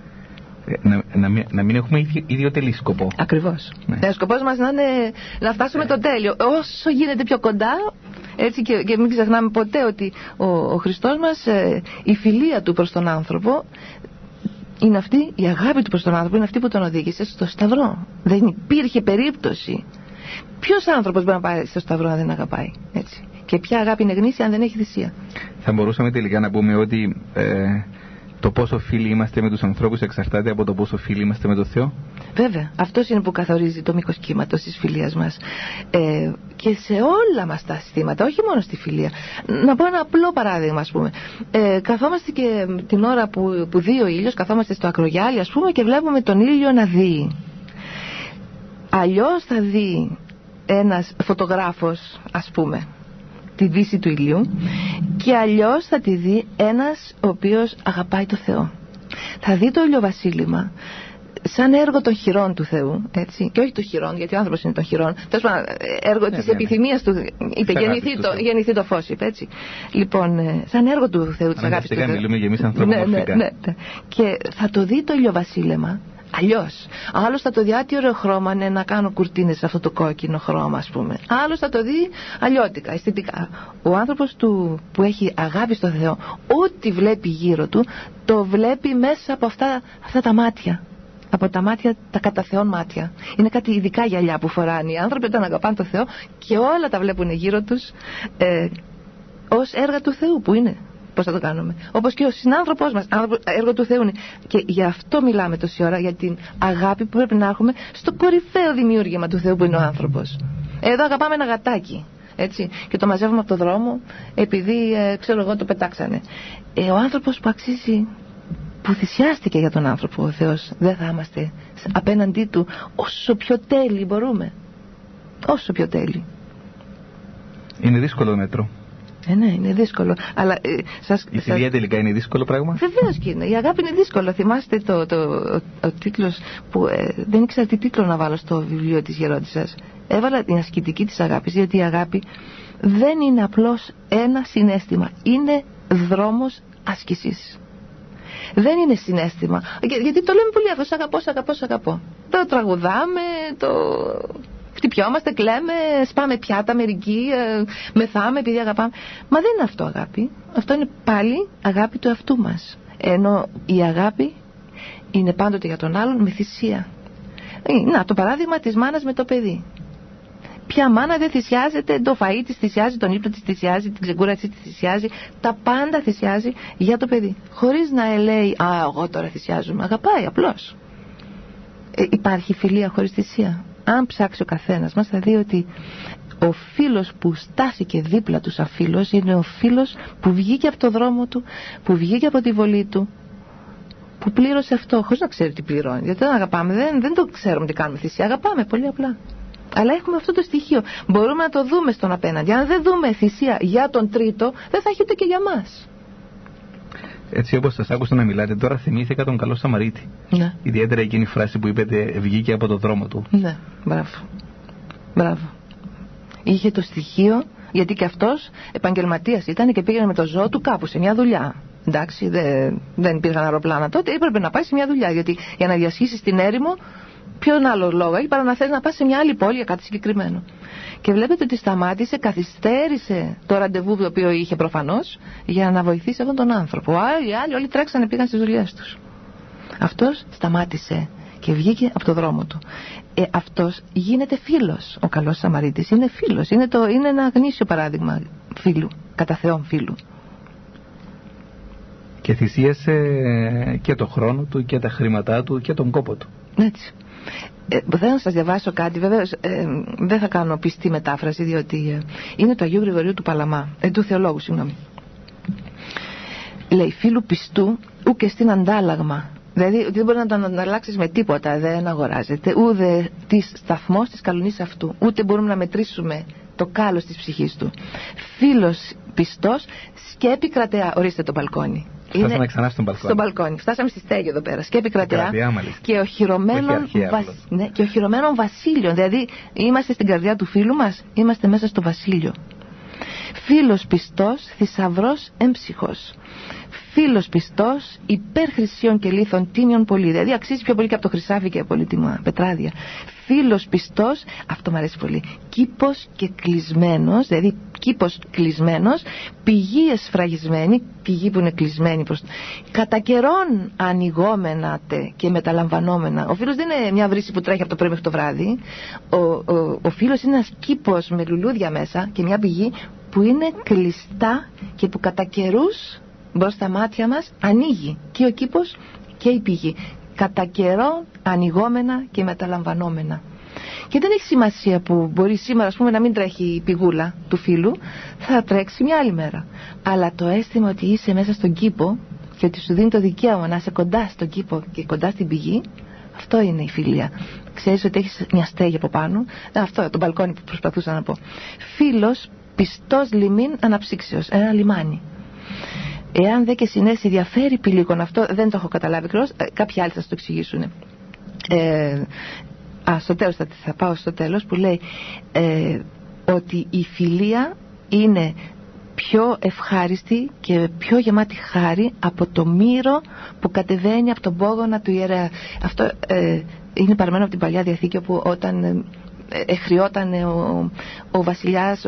Να μην έχουμε ιδιωτελή σκοπό. Ακριβώς. Ναι. Ο σκοπός μας να είναι να φτάσουμε το τέλειο, όσο γίνεται πιο κοντά, έτσι, και μην ξεχνάμε ποτέ ότι ο Χριστός μας, η φιλία του προς τον άνθρωπο είναι αυτή, η αγάπη του προς τον άνθρωπο είναι αυτή που τον οδήγησε στο Σταυρό. Δεν υπήρχε περίπτωση. Ποιος άνθρωπος μπορεί να πάει στο Σταυρό αν δεν αγαπάει? Έτσι. Και ποια αγάπη είναι γνήσια αν δεν έχει θυσία? Θα μπορούσαμε τελικά να πούμε ότι το πόσο φίλοι είμαστε με τους ανθρώπους εξαρτάται από το πόσο φίλοι είμαστε με τον Θεό. Βέβαια, αυτός είναι που καθορίζει το μήκος κύματος της φιλίας μας, και σε όλα μας τα αισθήματα, όχι μόνο στη φιλία. Να πω ένα απλό παράδειγμα, ας πούμε. Καθόμαστε και την ώρα που δει ο ήλιος, καθόμαστε στο ακρογιάλι, ας πούμε, και βλέπουμε τον ήλιο να δει. Αλλιώς θα δει ένας φωτογράφος, ας πούμε, τη δύση του ηλίου, και αλλιώς θα τη δει ένας ο οποίος αγαπάει το Θεό. Θα δει το ηλιοβασίλημα σαν έργο των χειρών του Θεού, έτσι, και όχι των χειρών, γιατί ο άνθρωπος είναι των χειρών, τέλος πάντων, έργο της επιθυμίας του, είπε, γεννηθεί το φως, είπε, έτσι. Λοιπόν, σαν έργο του Θεού, της αγάπης του Θεού. Μιλούμε για εμείς ανθρωπομορφικά. Ναι. Και θα το δει το ηλιοβασίλεμα αλλιώς. Άλλος θα το δει άτυρο χρώμα, ναι, να κάνω κουρτίνες σε αυτό το κόκκινο χρώμα, ας πούμε. Άλλος θα το δει αλλιώτικα, αισθητικά. Ο άνθρωπος που έχει αγάπη στο Θεό, ό,τι βλέπει γύρω του, το βλέπει μέσα από αυτά τα μάτια. Από τα μάτια, τα κατά Θεόν μάτια. Είναι κάτι ειδικά γυαλιά που φοράνε οι άνθρωποι όταν αγαπάνε το Θεό και όλα τα βλέπουν γύρω τους ως έργα του Θεού που είναι. Πώς θα το κάνουμε? Όπως και ο συνάνθρωπός μας, έργο του Θεού είναι. Και γι' αυτό μιλάμε τόση ώρα, για την αγάπη που πρέπει να έχουμε στο κορυφαίο δημιούργημα του Θεού που είναι ο άνθρωπος. Εδώ αγαπάμε ένα γατάκι, έτσι, και το μαζεύουμε από το δρόμο επειδή, ξέρω εγώ, το πετάξανε. Ο άνθρωπος που αξίζει, που θυσιάστηκε για τον άνθρωπο ο Θεός, δεν θα είμαστε απέναντί του όσο πιο τέλειοι μπορούμε? Όσο πιο τέλειοι. Είναι δύσκολο μέτρο. Ναι, είναι δύσκολο. Αλλά, η φιλία τελικά είναι δύσκολο πράγμα. Βεβαίως και είναι. Η αγάπη είναι δύσκολο. Θυμάστε ο τίτλος που δεν ήξερα τι τίτλο να βάλω στο βιβλίο της γερόντισσας. Έβαλα την ασκητική της αγάπης, γιατί η αγάπη δεν είναι απλώς ένα συναίσθημα. Είναι δρόμος άσκησης. Δεν είναι συναίσθημα. Γιατί το λέμε πολύ αυτό, αγαπώ. Το τραγουδάμε, το χτυπιόμαστε, κλαίμε, σπάμε πιάτα μερικοί, μεθάμε επειδή αγαπάμε. Μα δεν είναι αυτό αγάπη. Αυτό είναι πάλι αγάπη του εαυτού μας. Ενώ η αγάπη είναι πάντοτε για τον άλλον με θυσία. Να, το παράδειγμα της μάνας με το παιδί. Ποια μάνα δεν θυσιάζεται? Το φαΐ της θυσιάζει, τον ύπνο της θυσιάζει, την ξεκούραση της θυσιάζει, τα πάντα θυσιάζει για το παιδί. Χωρίς να λέει εγώ τώρα θυσιάζομαι. Αγαπάει απλώς. Υπάρχει φιλία χωρίς θυσία? Αν ψάξει ο καθένας μας θα δει ότι ο φίλος που στάθηκε δίπλα του σαν φίλος είναι ο φίλος που βγήκε από το δρόμο του, που βγήκε από τη βολή του, που πλήρωσε αυτό χωρίς να ξέρει τι πληρώνει. Γιατί όταν αγαπάμε δεν το ξέρουμε τι κάνουμε θυσία. Αγαπάμε πολύ απλά. Αλλά έχουμε αυτό το στοιχείο. Μπορούμε να το δούμε στον απέναντι. Αν δεν δούμε θυσία για τον τρίτο, δεν θα έχει ούτε και για μας. Έτσι, όπως σας άκουσα να μιλάτε, τώρα θυμήθηκα τον καλό Σαμαρίτη. Ναι. Ιδιαίτερα εκείνη η φράση που είπετε, βγήκε από το δρόμο του. Ναι, μπράβο. Είχε το στοιχείο, γιατί και αυτός επαγγελματίας ήταν και πήγαινε με το ζώο του κάπου σε μια δουλειά. Εντάξει, δεν υπήρχαν αεροπλάνα τότε, έπρεπε να πάει σε μια δουλειά. Γιατί για να διασχίσει την έρημο, ποιον άλλο λόγο έχει παρά να θέλει να πάει σε μια άλλη πόλη για κάτι συγκεκριμένο. Και βλέπετε ότι σταμάτησε, καθυστέρησε το ραντεβού το οποίο είχε προφανώς για να βοηθήσει αυτόν τον άνθρωπο. Οι άλλοι όλοι τρέξανε, πήγαν στις δουλειές τους. Αυτός σταμάτησε και βγήκε από το δρόμο του. Αυτός γίνεται φίλος. Ο καλός Σαμαρίτης είναι φίλος. Είναι ένα γνήσιο παράδειγμα φίλου, κατά Θεόν φίλου. Και θυσίασε και το χρόνο του και τα χρήματά του και τον κόπο του. Έτσι. Θέλω να σας διαβάσω κάτι. Βεβαίως δεν θα κάνω πιστή μετάφραση, διότι είναι του Αγίου Γρηγορίου του Θεολόγου, συγγνώμη. Λέει, φίλου πιστού ούκε στην αντάλλαγμα. Δηλαδή ότι δεν μπορεί να τον ανταλλάξεις με τίποτα, δεν αγοράζεται. Ούτε σταθμός της καλονής αυτού. Ούτε μπορούμε να μετρήσουμε το κάλος της ψυχής του. Φίλος πιστός σκέπη κρατεά. Ορίστε το μπαλκόνι. Φτάσαμε ξανά στον μπαλκόνι. Φτάσαμε στη στέγη εδώ πέρα. Σκέπη κρατεά και οχυρωμένων βασίλειων. Δηλαδή είμαστε στην καρδιά του φίλου μας, είμαστε μέσα στο βασίλειο. Φίλος πιστός, θησαυρός έμψυχος. Φίλος πιστός, υπέρ χρυσίων και λίθων τίμιων πολύ. Δηλαδή αξίζει πιο πολύ και από το χρυσάφι και πολύτιμα πετράδια. Φίλος πιστός, αυτό μου αρέσει πολύ. Κήπος και κλεισμένος, δηλαδή κήπος κλεισμένος, πηγή εσφραγισμένη, πηγή που είναι κλεισμένη προς... κατά καιρόν ανοιγόμενα και μεταλαμβανόμενα. Ο φίλος δεν είναι μια βρύση που τρέχει από το πρωί μέχρι το βράδυ. Ο φίλος είναι ένας κήπος με λουλούδια μέσα και μια πηγή που είναι κλειστά και που κατά καιρούς μπρος στα μάτια μας ανοίγει και ο κήπος και η πηγή, κατά καιρό ανοιγόμενα και μεταλαμβανόμενα. Και δεν έχει σημασία που μπορεί σήμερα, ας πούμε, να μην τρέχει η πηγούλα του φίλου, θα τρέξει μια άλλη μέρα. Αλλά το αίσθημα ότι είσαι μέσα στον κήπο και ότι σου δίνει το δικαίωμα να είσαι κοντά στον κήπο και κοντά στην πηγή, αυτό είναι η φιλία. Ξέρεις ότι έχεις μια στέγη από πάνω. Αυτό το μπαλκόνι που προσπαθούσα να πω. Φίλος πιστός λιμήν αναψύξεως, ένα λιμάνι. Εάν δε και συνέσει διαφέρει πηλίκον, αυτό δεν το έχω καταλάβει ακριβώς, κάποιοι άλλοι θα σας το εξηγήσουν. Στο τέλος θα πάω στο τέλος που λέει ότι η φιλία είναι πιο ευχάριστη και πιο γεμάτη χάρη από το μύρο που κατεβαίνει από τον πόγονα του ιερέα. Αυτό είναι παραμένο από την Παλιά Διαθήκη, όπου όταν εχριόταν ο βασιλιάς,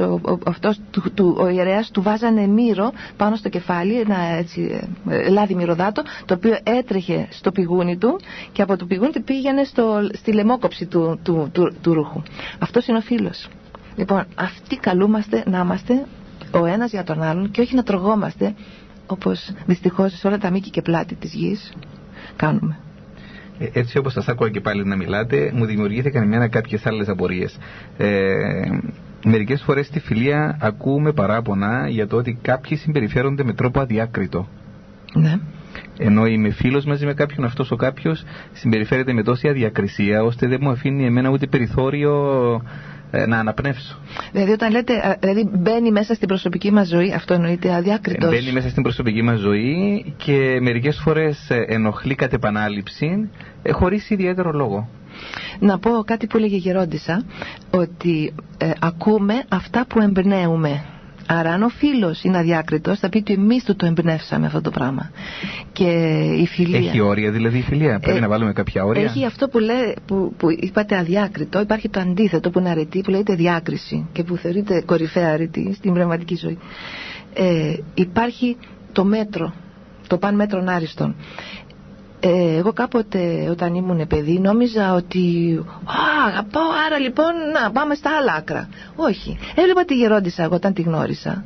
ο ιερέας, του βάζανε μύρο πάνω στο κεφάλι, ένα έτσι λάδι μυρωδάτο, το οποίο έτρεχε στο πηγούνι του και από το πηγούνι του πήγαινε στη λαιμόκοψη του ρούχου. Αυτός είναι ο φίλος. Λοιπόν, αυτοί καλούμαστε να είμαστε ο ένας για τον άλλον και όχι να τρογόμαστε, όπως δυστυχώς σε όλα τα μήκη και πλάτη της γης κάνουμε. Έτσι όπως σας άκουγα και πάλι να μιλάτε, μου δημιουργήθηκαν εμένα κάποιες άλλες απορίες. Μερικές φορές στη φιλία ακούμε παράπονα για το ότι κάποιοι συμπεριφέρονται με τρόπο αδιάκριτο. Ναι. Ενώ είμαι φίλος μαζί με κάποιον, αυτός ο κάποιος συμπεριφέρεται με τόση αδιακρισία, ώστε δεν μου αφήνει εμένα ούτε περιθώριο να αναπνεύσω. Δηλαδή, όταν λέτε, μπαίνει μέσα στην προσωπική μας ζωή, αυτό εννοείται αδιάκριτος. Μπαίνει μέσα στην προσωπική μας ζωή και μερικές φορές ενοχλεί κατ' επανάληψη, χωρίς ιδιαίτερο λόγο. Να πω κάτι που έλεγε η Γερόντισσα, ότι ακούμε αυτά που εμπνέουμε. Άρα αν ο φίλος είναι αδιάκριτος, θα πει ότι εμείς το εμπνεύσαμε αυτό το πράγμα. Και η φιλία... Έχει όρια δηλαδή η φιλία, πρέπει να βάλουμε κάποια όρια. Έχει αυτό που είπατε αδιάκριτο, υπάρχει το αντίθετο που είναι αρετή, που λέγεται διάκριση και που θεωρείται κορυφαία αρετή στην πνευματική ζωή. Υπάρχει το μέτρο, το παν μέτρον άριστον. Εγώ κάποτε όταν ήμουν παιδί νόμιζα ότι αγαπάω, άρα λοιπόν να πάμε στα άλλα άκρα. Όχι, έβλεπα τη Γερόντισσα εγώ όταν τη γνώρισα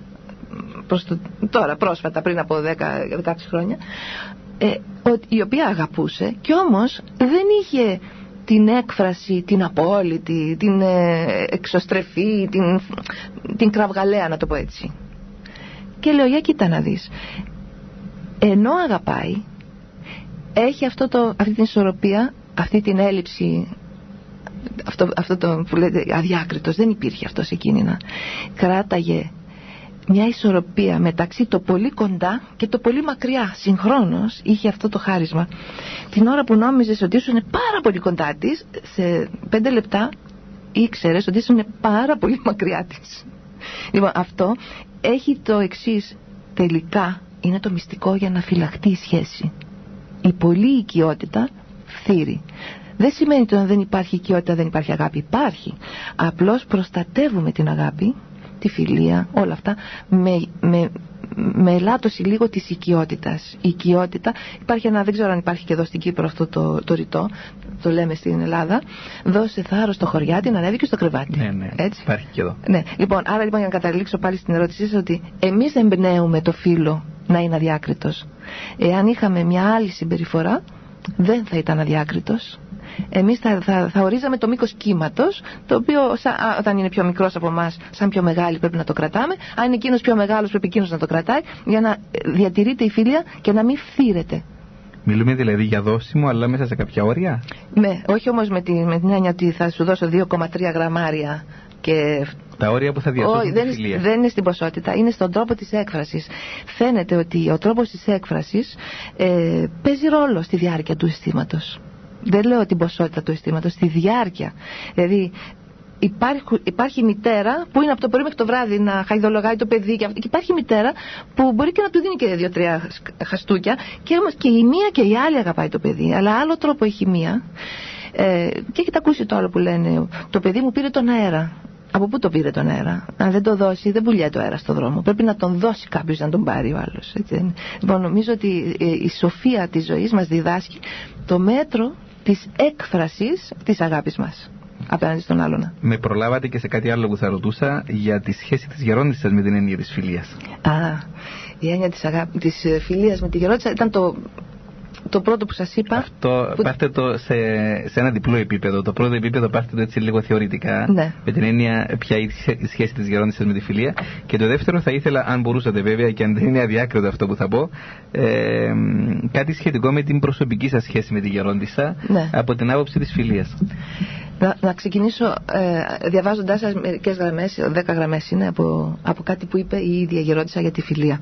τώρα πρόσφατα, πριν από 10-16 χρόνια, η οποία αγαπούσε και όμως δεν είχε την έκφραση, την απόλυτη, την εξωστρεφή, την κραυγαλαία, να το πω έτσι. Και λέω, για κοίτα να δεις, ενώ αγαπάει, έχει αυτή την ισορροπία, αυτή την έλλειψη, αυτό το που λέτε αδιάκριτος, δεν υπήρχε αυτό σε εκείνη. Κράταγε μια ισορροπία μεταξύ το πολύ κοντά και το πολύ μακριά. Συγχρόνως είχε αυτό το χάρισμα. Την ώρα που νόμιζες ότι ήσουν πάρα πολύ κοντά της, σε 5 λεπτά ήξερες ότι ήσουν πάρα πολύ μακριά της. Λοιπόν, αυτό έχει το εξής, τελικά είναι το μυστικό για να φυλαχτεί η σχέση. Η πολλή οικειότητα φθείρει. Δεν σημαίνει ότι αν δεν υπάρχει οικειότητα δεν υπάρχει αγάπη. Υπάρχει. Απλώς προστατεύουμε την αγάπη, τη φιλία, όλα αυτά με ελάττωση λίγο της οικειότητας. Η οικειότητα, υπάρχει ένα, δεν ξέρω αν υπάρχει και εδώ στην Κύπρο αυτό το ρητό, το λέμε στην Ελλάδα, δώσε θάρρος στο χωριάτι να ανέβει και στο κρεβάτι. Ναι, έτσι. Υπάρχει και εδώ. Ναι. Λοιπόν, άρα λοιπόν για να καταλήξω πάλι στην ερώτησή σας, ότι εμείς εμπνέουμε το φίλο να είναι αδιάκριτος. Εάν είχαμε μια άλλη συμπεριφορά, δεν θα ήταν αδιάκριτος. Εμείς θα ορίζαμε το μήκος κύματος, το οποίο όταν είναι πιο μικρός από εμάς, σαν πιο μεγάλη πρέπει να το κρατάμε. Αν είναι εκείνος πιο μεγάλος, πρέπει εκείνος να το κρατάει, για να διατηρείται η φιλία και να μην φθείρεται. Μιλούμε δηλαδή για δώσιμο, αλλά μέσα σε κάποια όρια. Ναι, όχι όμως με την έννοια ότι θα σου δώσω 2,3 γραμμάρια. Και... τα όρια που θα διασώσουν τη φιλία. Δεν είναι στην ποσότητα, είναι στον τρόπο της έκφρασης. Φαίνεται ότι ο τρόπος της έκφρασης παίζει ρόλο στη διάρκεια του αισθήματος. Δεν λέω την ποσότητα του αισθήματος, στη διάρκεια. Δηλαδή υπάρχει μητέρα που είναι από το πρωί μέχρι το βράδυ να χαϊδολογάει το παιδί, και υπάρχει μητέρα που μπορεί και να του δίνει και 2-3 χαστούκια, και όμως και η μία και η άλλη αγαπάει το παιδί, αλλά άλλο τρόπο έχει η μία. Και έχετε ακούσει το άλλο που λένε, το παιδί μου πήρε τον αέρα. Από πού το πήρε τον αέρα? Αν δεν το δώσει, δεν πουλιέται ο αέρας στον δρόμο. Πρέπει να τον δώσει κάποιος να τον πάρει ο άλλος. Έτσι. Λοιπόν, νομίζω ότι η σοφία της ζωής μας διδάσκει το μέτρο της έκφρασης της αγάπης μας απέναντι στον άλλον. Με προλάβατε και σε κάτι άλλο που θα ρωτούσα, για τη σχέση της Γερόντισσας με την έννοια της φιλίας. Η έννοια της φιλίας με τη Γερόντισσα ήταν το πρώτο που σας είπα. Αυτό πάρτε το σε ένα διπλό επίπεδο. Το πρώτο επίπεδο πάρτε το έτσι λίγο θεωρητικά, ναι, με την έννοια ποια είναι η σχέση της Γερόντισσας με τη φιλία. Και το δεύτερο θα ήθελα, αν μπορούσατε βέβαια, και αν δεν είναι αδιάκριτο αυτό που θα πω, κάτι σχετικό με την προσωπική σας σχέση με τη Γερόντισσα, ναι, από την άποψη της φιλίας. Να ξεκινήσω διαβάζοντάς σας μερικές γραμμές, 10 γραμμές είναι, από κάτι που είπε η ίδια Γερόντισσα για τη φιλία.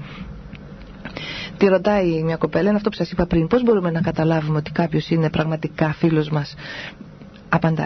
Τη ρωτάει μια κοπέλα, είναι αυτό που σας είπα πριν, πώς μπορούμε να καταλάβουμε ότι κάποιος είναι πραγματικά φίλος μας? Απαντάει,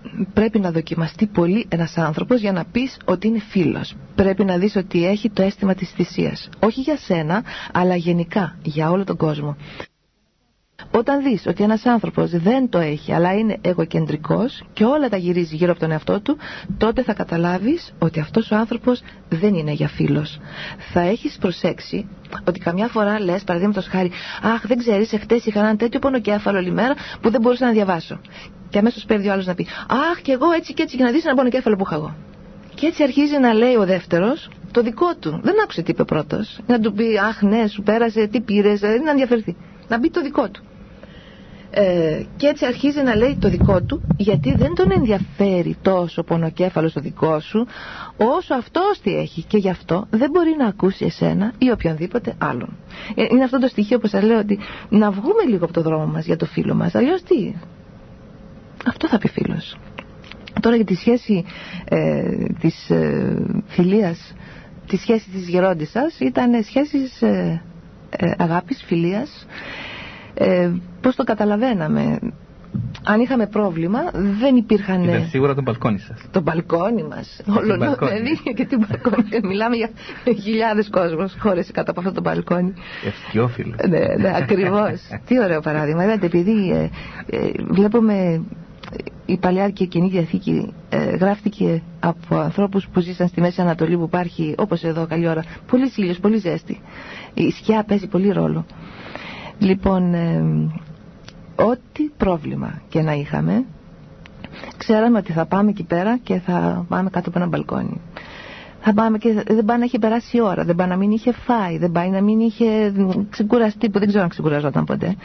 πρέπει να δοκιμαστεί πολύ ένας άνθρωπος για να πεις ότι είναι φίλος. Πρέπει να δεις ότι έχει το αίσθημα της θυσίας. Όχι για σένα, αλλά γενικά για όλο τον κόσμο. Όταν δεις ότι ένας άνθρωπος δεν το έχει, αλλά είναι εγωκεντρικός και όλα τα γυρίζει γύρω από τον εαυτό του, τότε θα καταλάβεις ότι αυτός ο άνθρωπος δεν είναι για φίλος. Θα έχεις προσέξει ότι καμιά φορά λες, παραδείγματος χάρη, αχ, δεν ξέρεις, εχθές είχα έναν τέτοιο πονοκέφαλο όλη μέρα που δεν μπορούσα να διαβάσω. Και αμέσως πέφτει ο άλλος να πει, αχ, και εγώ έτσι και έτσι, για να δεις ένα πονοκέφαλο που είχα εγώ. Και έτσι αρχίζει να λέει ο δεύτερος το δικό του. Δεν άκουσε τι είπε πρώτος. Να του πει, αχ, ναι, σου πέρασε, τι πήρες, δεν να ενδιαφερθεί. Να μπει το δικό του. Και έτσι αρχίζει να λέει το δικό του, γιατί δεν τον ενδιαφέρει τόσο πονοκέφαλος το δικό σου όσο αυτός τι έχει, και γι' αυτό δεν μπορεί να ακούσει εσένα ή οποιονδήποτε άλλον. Είναι αυτό το στοιχείο που σας λέω, ότι να βγούμε λίγο από το δρόμο μας για το φίλο μας, αλλιώς τι, αυτό θα πει φίλος. Τώρα για τη σχέση της φιλίας, τη σχέση της γερόντισσας, ήταν σχέσεις αγάπης, φιλίας. Πώς το καταλαβαίναμε? Αν είχαμε πρόβλημα, δεν υπήρχαν. Ήταν σίγουρα το μπαλκόνι σας. Το μπαλκόνι μας. Όλο παιδί και την μπαλκόνι. Μιλάμε για χιλιάδες κόσμος χώρες κάτω από αυτό το μπαλκόνι. Ευκαιόφιλο. Ναι, ακριβώς. Τι ωραίο παράδειγμα. Είδατε, επειδή βλέπουμε η Παλαιά και Καινή Διαθήκη γράφτηκε από ανθρώπους που ζήσαν στη Μέση Ανατολή, που υπάρχει, όπως εδώ, καλή ώρα, πολύ ήλιος, πολύ ζέστη. Η σκιά παίζει πολύ ρόλο. Λοιπόν, ό,τι πρόβλημα και να είχαμε, ξέραμε ότι θα πάμε εκεί πέρα και θα πάμε κάτω από ένα μπαλκόνι. Θα πάμε και δεν πάει να είχε περάσει η ώρα, δεν πάει να μην είχε φάει, δεν πάει να μην είχε ξεκουραστεί, που δεν ξέρω αν ξεκουραζόταν ποτέ.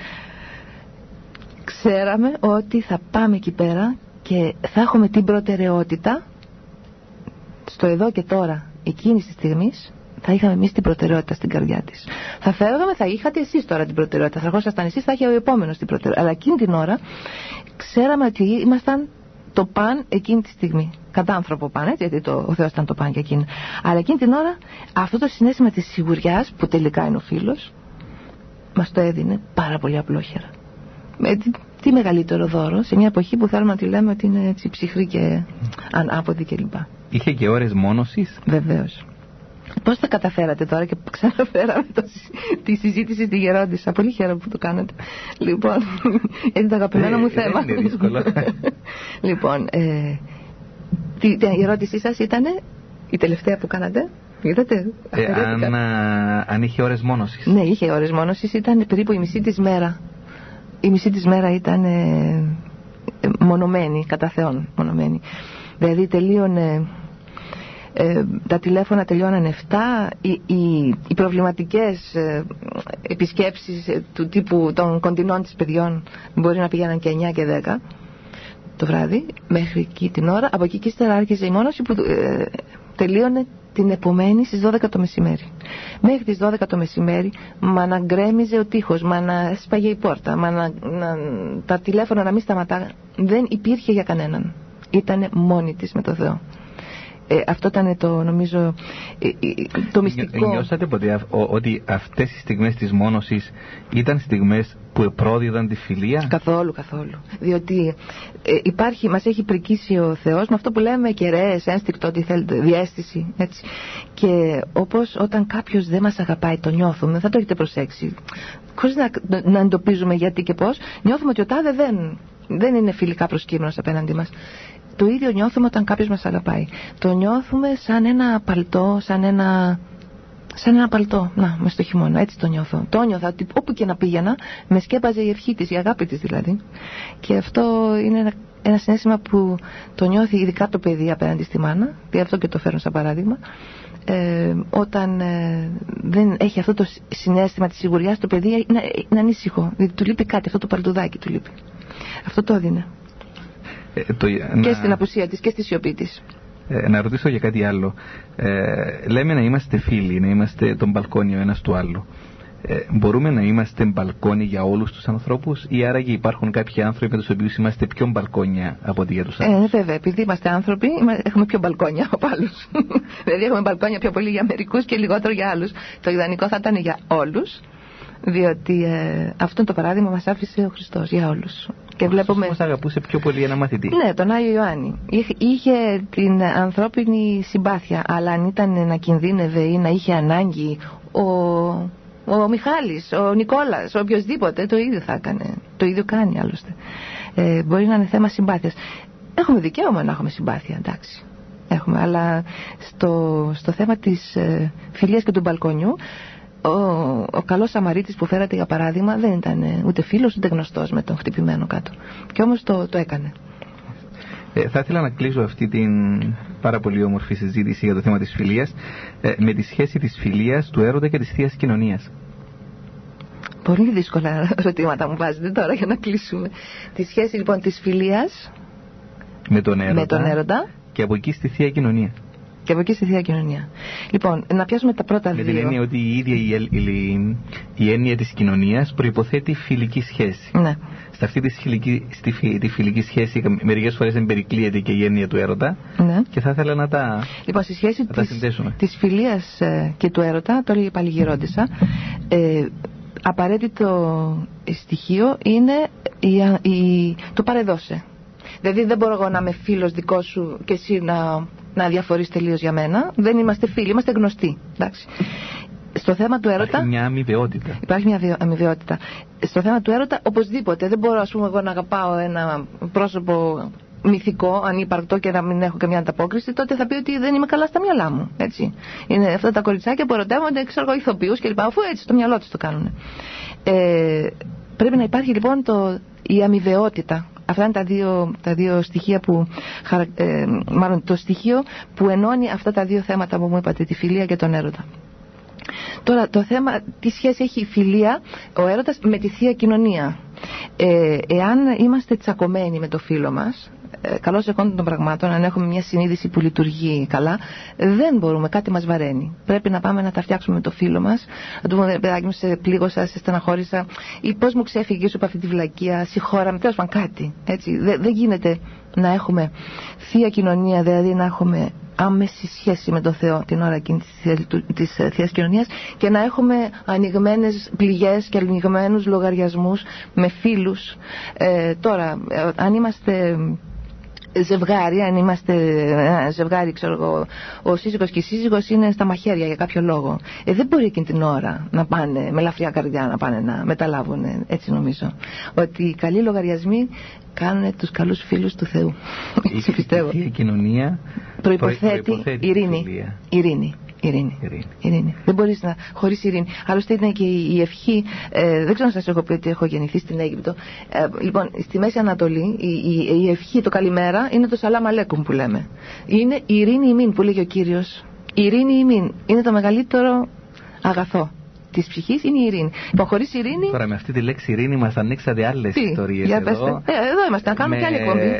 Ξέραμε ότι θα πάμε εκεί πέρα και θα έχουμε την προτεραιότητα στο εδώ και τώρα, εκείνης της στιγμής. Θα είχαμε εμείς την προτεραιότητα στην καρδιά της. Θα φεύγαμε, θα είχατε εσείς τώρα την προτεραιότητα. Θα ερχόσασταν εσείς, θα είχε ο επόμενος την προτεραιότητα. Αλλά εκείνη την ώρα ξέραμε ότι ήμασταν το παν εκείνη τη στιγμή. Κατά άνθρωπο παν, έτσι, γιατί ο Θεός ήταν το παν για εκείνη. Αλλά εκείνη την ώρα αυτό το συναίσθημα της σιγουριάς, που τελικά είναι ο φίλος, μας το έδινε πάρα πολύ απλόχερα. Τι μεγαλύτερο δώρο σε μια εποχή που θέλουμε να τη λέμε ότι είναι έτσι ψυχρή και ανάποδη κλπ. Είχε και ώρες μόνωσης. Βεβαίως. Πώς τα καταφέρατε τώρα και ξαναφέραμε τη συζήτηση στη γερόντισσα? Πολύ χαίρομαι που το κάνετε. Λοιπόν, είναι το αγαπημένο μου θέμα. Είναι δύσκολο. Λοιπόν, η ερώτησή σας ήταν η τελευταία που κάνατε? Είδατε? Αν είχε ώρες μόνωσης. Ναι, είχε ώρες μόνωσης. Ήταν περίπου η μισή της μέρα. Η μισή της μέρα ήταν μονομένη, κατά Θεόν μονομένη. Δηλαδή τελείωνε. Τα τηλέφωνα τελειώναν 7, οι προβληματικές επισκέψεις του τύπου των κοντινών της παιδιών μπορεί να πήγαιναν και 9 και 10 το βράδυ, μέχρι εκεί την ώρα. Από εκεί και ύστερα άρχιζε η μόνωση που τελείωνε την επομένη στις 12 το μεσημέρι. Μέχρι τις 12 το μεσημέρι μα να γκρέμιζε ο τοίχος, μα να σπάγε η πόρτα, τα τηλέφωνα να μην σταματά. Δεν υπήρχε για κανέναν. Ήτανε μόνη της με το Θεό. Αυτό ήταν το, νομίζω, το μυστικό. Νιώσατε ποτέ ότι αυτές οι στιγμές της μόνωσης ήταν στιγμές που πρόδιδαν τη φιλία? Καθόλου. Διότι μας έχει πρικήσει ο Θεός με αυτό που λέμε κεραίες, ένστικτο, ό,τι θέλετε, διαίσθηση, έτσι. Και όπως όταν κάποιος δεν μας αγαπάει, το νιώθουμε, θα το έχετε προσέξει, χωρίς να εντοπίζουμε γιατί και πώς, νιώθουμε ότι ο τάδε δεν είναι φιλικά προσκύμενος απέναντί μας. Το ίδιο νιώθουμε όταν κάποιος μας αγαπάει. Το νιώθουμε σαν ένα παλτό, σαν ένα παλτό. Να, μες στο χειμώνα, έτσι το νιώθω. Το νιώθα ότι όπου και να πήγαινα, με σκέπαζε η ευχή της, η αγάπη της δηλαδή. Και αυτό είναι ένα συναίσθημα που το νιώθει ειδικά το παιδί απέναντι στη μάνα. Και αυτό και το φέρνω σαν παράδειγμα. Όταν δεν έχει αυτό το συναίσθημα της σιγουριάς, το παιδί είναι ανήσυχο. Δηλαδή του λείπει κάτι, αυτό το παλτουδάκι του λείπει. Αυτό το έδινε. Και στην απουσία της και στη σιωπή της. Να ρωτήσω για κάτι άλλο. Λέμε να είμαστε φίλοι, να είμαστε τον μπαλκόνι ο ένας του άλλου. Μπορούμε να είμαστε μπαλκόνι για όλους τους ανθρώπους, ή άραγε υπάρχουν κάποιοι άνθρωποι με τους οποίους είμαστε πιο μπαλκόνια από ότι για τους άλλους? Βέβαια, επειδή είμαστε άνθρωποι, έχουμε πιο μπαλκόνια από άλλους. Δηλαδή έχουμε μπαλκόνια πιο πολύ για μερικούς και λιγότερο για άλλους. Το ιδανικό θα ήταν για όλους, διότι αυτό το παράδειγμα μας άφησε ο Χριστός για όλους. Και βλέπουμε... Όμως αγαπούσε πιο πολύ ένα μαθητή. Ναι, τον Άγιο Ιωάννη. Είχε την ανθρώπινη συμπάθεια, αλλά αν ήταν να κινδύνευε ή να είχε ανάγκη ο Μιχάλης, ο Νικόλας, οποιοδήποτε, το ίδιο θα έκανε. Το ίδιο κάνει άλλωστε. Μπορεί να είναι θέμα συμπάθειας. Έχουμε δικαίωμα να έχουμε συμπάθεια, εντάξει. Έχουμε, αλλά στο θέμα της φιλίας και του μπαλκονιού, ο καλός Σαμαρίτης που φέρατε για παράδειγμα δεν ήταν ούτε φίλος ούτε γνωστός με τον χτυπημένο κάτω. Και όμως το έκανε. Θα ήθελα να κλείσω αυτή την πάρα πολύ όμορφη συζήτηση για το θέμα της φιλίας με τη σχέση της φιλίας, του έρωτα και της θείας κοινωνίας. Πολύ δύσκολα ερωτήματα μου βάζετε τώρα για να κλείσουμε. Τη σχέση λοιπόν της φιλίας με τον έρωτα και από εκεί στη θεία κοινωνία. Και από εκεί στη θεία κοινωνία. Λοιπόν, να πιάσουμε τα πρώτα δύο. Με την έννοια ότι η ίδια η έννοια της κοινωνίας προϋποθέτει φιλική σχέση. Ναι. Σε αυτή τη φιλική σχέση μερικές φορές εμπερικλείεται και η έννοια του έρωτα. Ναι. Και θα ήθελα να τα Λοιπόν, στη σχέση συνδέσουμε. Της φιλίας και του έρωτα, το έλεγε πάλι η Γερόντισσα, απαραίτητο στοιχείο είναι το παρεδώσε. Δηλαδή δεν μπορώ εγώ να είμαι φίλος δικός σου και εσύ να διαφορείς τελείως για μένα. Δεν είμαστε φίλοι, είμαστε γνωστοί. Εντάξει. Στο θέμα του έρωτα. Υπάρχει μια αμοιβαιότητα. Υπάρχει μια αμοιβαιότητα. Στο θέμα του έρωτα, οπωσδήποτε. Δεν μπορώ, ας πούμε, εγώ να αγαπάω ένα πρόσωπο μυθικό, ανύπαρκτο και να μην έχω καμιά ανταπόκριση, τότε θα πει ότι δεν είμαι καλά στα μυαλά μου. Έτσι. Είναι αυτά τα κοριτσάκια που ερωτεύονται, ξέρω εγώ, ηθοποιούς κλπ. Αφού έτσι στο μυαλό τους το κάνουν. Πρέπει να υπάρχει λοιπόν η αμοιβαιότητα. Αυτά είναι τα δύο στοιχεία που, μάλλον το στοιχείο που ενώνει αυτά τα δύο θέματα που μου είπατε, τη φιλία και τον έρωτα. Τώρα το θέμα, τι σχέση έχει η φιλία, ο έρωτας με τη θεία κοινωνία. Εάν είμαστε τσακωμένοι με το φίλο μας, καλώς εκόντων των πραγμάτων, αν έχουμε μια συνείδηση που λειτουργεί καλά, δεν μπορούμε, κάτι μας βαραίνει. Πρέπει να πάμε να τα φτιάξουμε με το φίλο μας, να του πούμε, παιδάκι μου, σε πλήγωσα, σε στεναχώρησα, ή πώς μου ξέφυγε σου από αυτή τη βλακεία, συγχώρα με, τέλος πάντων κάτι. Έτσι. Δεν γίνεται να έχουμε θεία κοινωνία, δηλαδή να έχουμε άμεση σχέση με τον Θεό την ώρα εκείνη της θείας κοινωνίας και να έχουμε ανοιγμένες πληγές και ανοιγμένους λογαριασμούς με φίλους. Τώρα, αν είμαστε ζευγάρι, αν είμαστε ζευγάρι, ξέρω εγώ, ο σύζυγος και η σύζυγος είναι στα μαχαίρια για κάποιο λόγο. Δεν μπορεί εκείνη την ώρα να πάνε με ελαφριά καρδιά να πάνε να μεταλάβουν. Έτσι νομίζω ότι οι καλοί λογαριασμοί κάνουν τους καλούς φίλους του Θεού. Έτσι πιστεύω. Η κοινωνία προϋποθέτει ειρήνη. Ειρήνη. Δεν μπορείς να χωρίς ειρήνη. Άλλωστε είναι και η ευχή. Δεν ξέρω αν σας έχω πει ότι έχω γεννηθεί στην Αίγυπτο. Λοιπόν, στη Μέση Ανατολή η ευχή, το καλημέρα, είναι το σαλάμ αλέκουμ που λέμε. Είναι η ειρήνη ημίν που λέγει ο Κύριος. Η ειρήνη ημίν είναι το μεγαλύτερο αγαθό της ψυχής, είναι η ειρήνη. Λοιπόν, χωρίς ειρήνη. Τώρα με αυτή τη λέξη ειρήνη μας ανοίξατε άλλες ιστορίες. Για εδώ. Εδώ είμαστε, να κάνουμε και άλλη εκπομπή.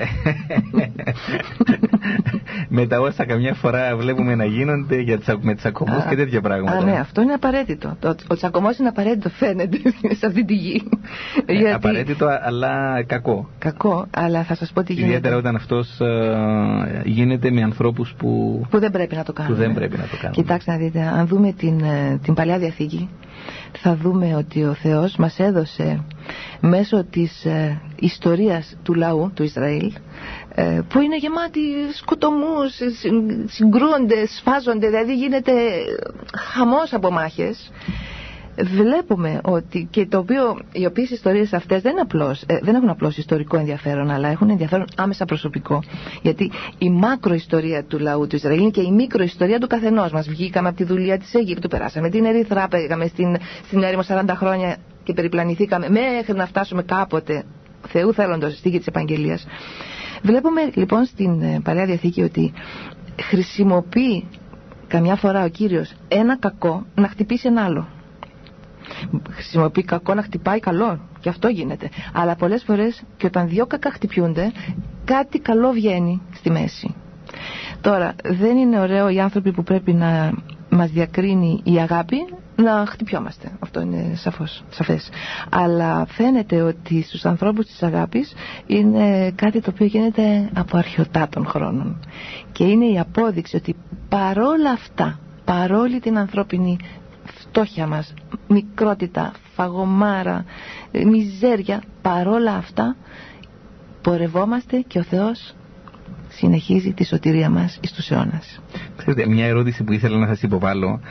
Με τα όσα καμιά φορά βλέπουμε να γίνονται με τσακωμούς και τέτοια πράγματα. Ναι, αυτό είναι απαραίτητο. Ο τσακωμός είναι απαραίτητο, φαίνεται σε αυτή τη γη. Απαραίτητο, αλλά κακό. Κακό, αλλά θα σας πω τι γίνεται. Ιδιαίτερα όταν αυτός γίνεται με ανθρώπους που δεν πρέπει να το κάνουν. Κοιτάξτε να δείτε, αν δούμε την Παλιά Διαθήκη, θα δούμε ότι ο Θεός μας έδωσε μέσω της ιστορίας του λαού του Ισραήλ, που είναι γεμάτη σκοτωμούς, συγκρούονται, σφάζονται, δηλαδή γίνεται χαμός από μάχες. Βλέπουμε ότι και το οποίο οι οποίες ιστορίες αυτές δεν έχουν απλώς ιστορικό ενδιαφέρον, αλλά έχουν ενδιαφέρον άμεσα προσωπικό, γιατί η μακροϊστορία του λαού του Ισραήλ είναι και η μικροϊστορία του καθενός μας. Βγήκαμε από τη δουλεία της Αιγύπτου, περάσαμε την Ερυθρά, πήγαμε στην έρημο 40 χρόνια και περιπλανηθήκαμε μέχρι να φτάσουμε κάποτε, Θεού θέλοντος, στη γη της Επαγγελίας. Βλέπουμε λοιπόν στην Παλαιά Διαθήκη ότι χρησιμοποιεί καμιά φορά ο Κύριος ένα κακό να χτυπήσει ένα άλλο. Χρησιμοποιεί κακό να χτυπάει καλό, και αυτό γίνεται. Αλλά πολλές φορές και όταν δύο κακά χτυπιούνται, κάτι καλό βγαίνει στη μέση. Τώρα, δεν είναι ωραίο οι άνθρωποι που πρέπει να μας διακρίνει η αγάπη να χτυπιόμαστε. Αυτό είναι σαφές. Αλλά φαίνεται ότι στους ανθρώπους της αγάπης είναι κάτι το οποίο γίνεται από αρχαιοτάτων χρόνων. Και είναι η απόδειξη ότι παρόλα αυτά, παρόλη την ανθρώπινη φτώχεια μας, μικρότητα, φαγωμάρα, μιζέρια, παρόλα αυτά πορευόμαστε και ο Θεός συνεχίζει τη σωτηρία μας εις τους αιώνας. Ξέρετε, μια ερώτηση που ήθελα να σας υποβάλω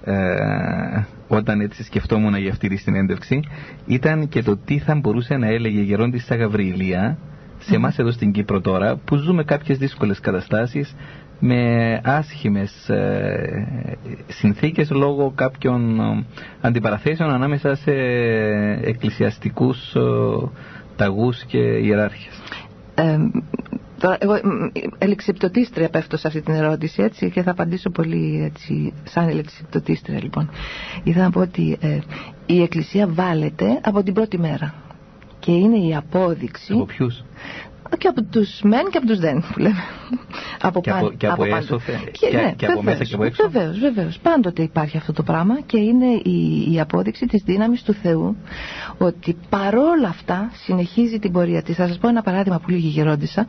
όταν έτσι σκεφτόμουν για αυτή τη συνέντευξη ήταν και το τι θα μπορούσε να έλεγε η Γερόντισσα Γαβριηλία σε εμάς εδώ στην Κύπρο τώρα, που ζούμε κάποιες δύσκολες καταστάσεις με άσχημες συνθήκες λόγω κάποιων αντιπαραθέσεων ανάμεσα σε εκκλησιαστικούς ταγούς και ιεράρχες. Τώρα, εγώ ελεξιπτωτίστρια πέφτω σε αυτή την ερώτηση, έτσι, και θα απαντήσω πολύ έτσι, σαν ελεξιπτωτίστρια, λοιπόν. Ήθελα να πω ότι η Εκκλησία βάλεται από την πρώτη μέρα και είναι η απόδειξη. Από ποιους? Και από τους μεν και από τους δεν, που λέμε. Από και από, και από έσωθε και από μέσα και από έξω. Βεβαίως. Πάντοτε υπάρχει αυτό το πράγμα και είναι η απόδειξη της δύναμης του Θεού, ότι παρόλα αυτά συνεχίζει την πορεία της. Θα σας πω ένα παράδειγμα που λέγει η Γερόντισσα.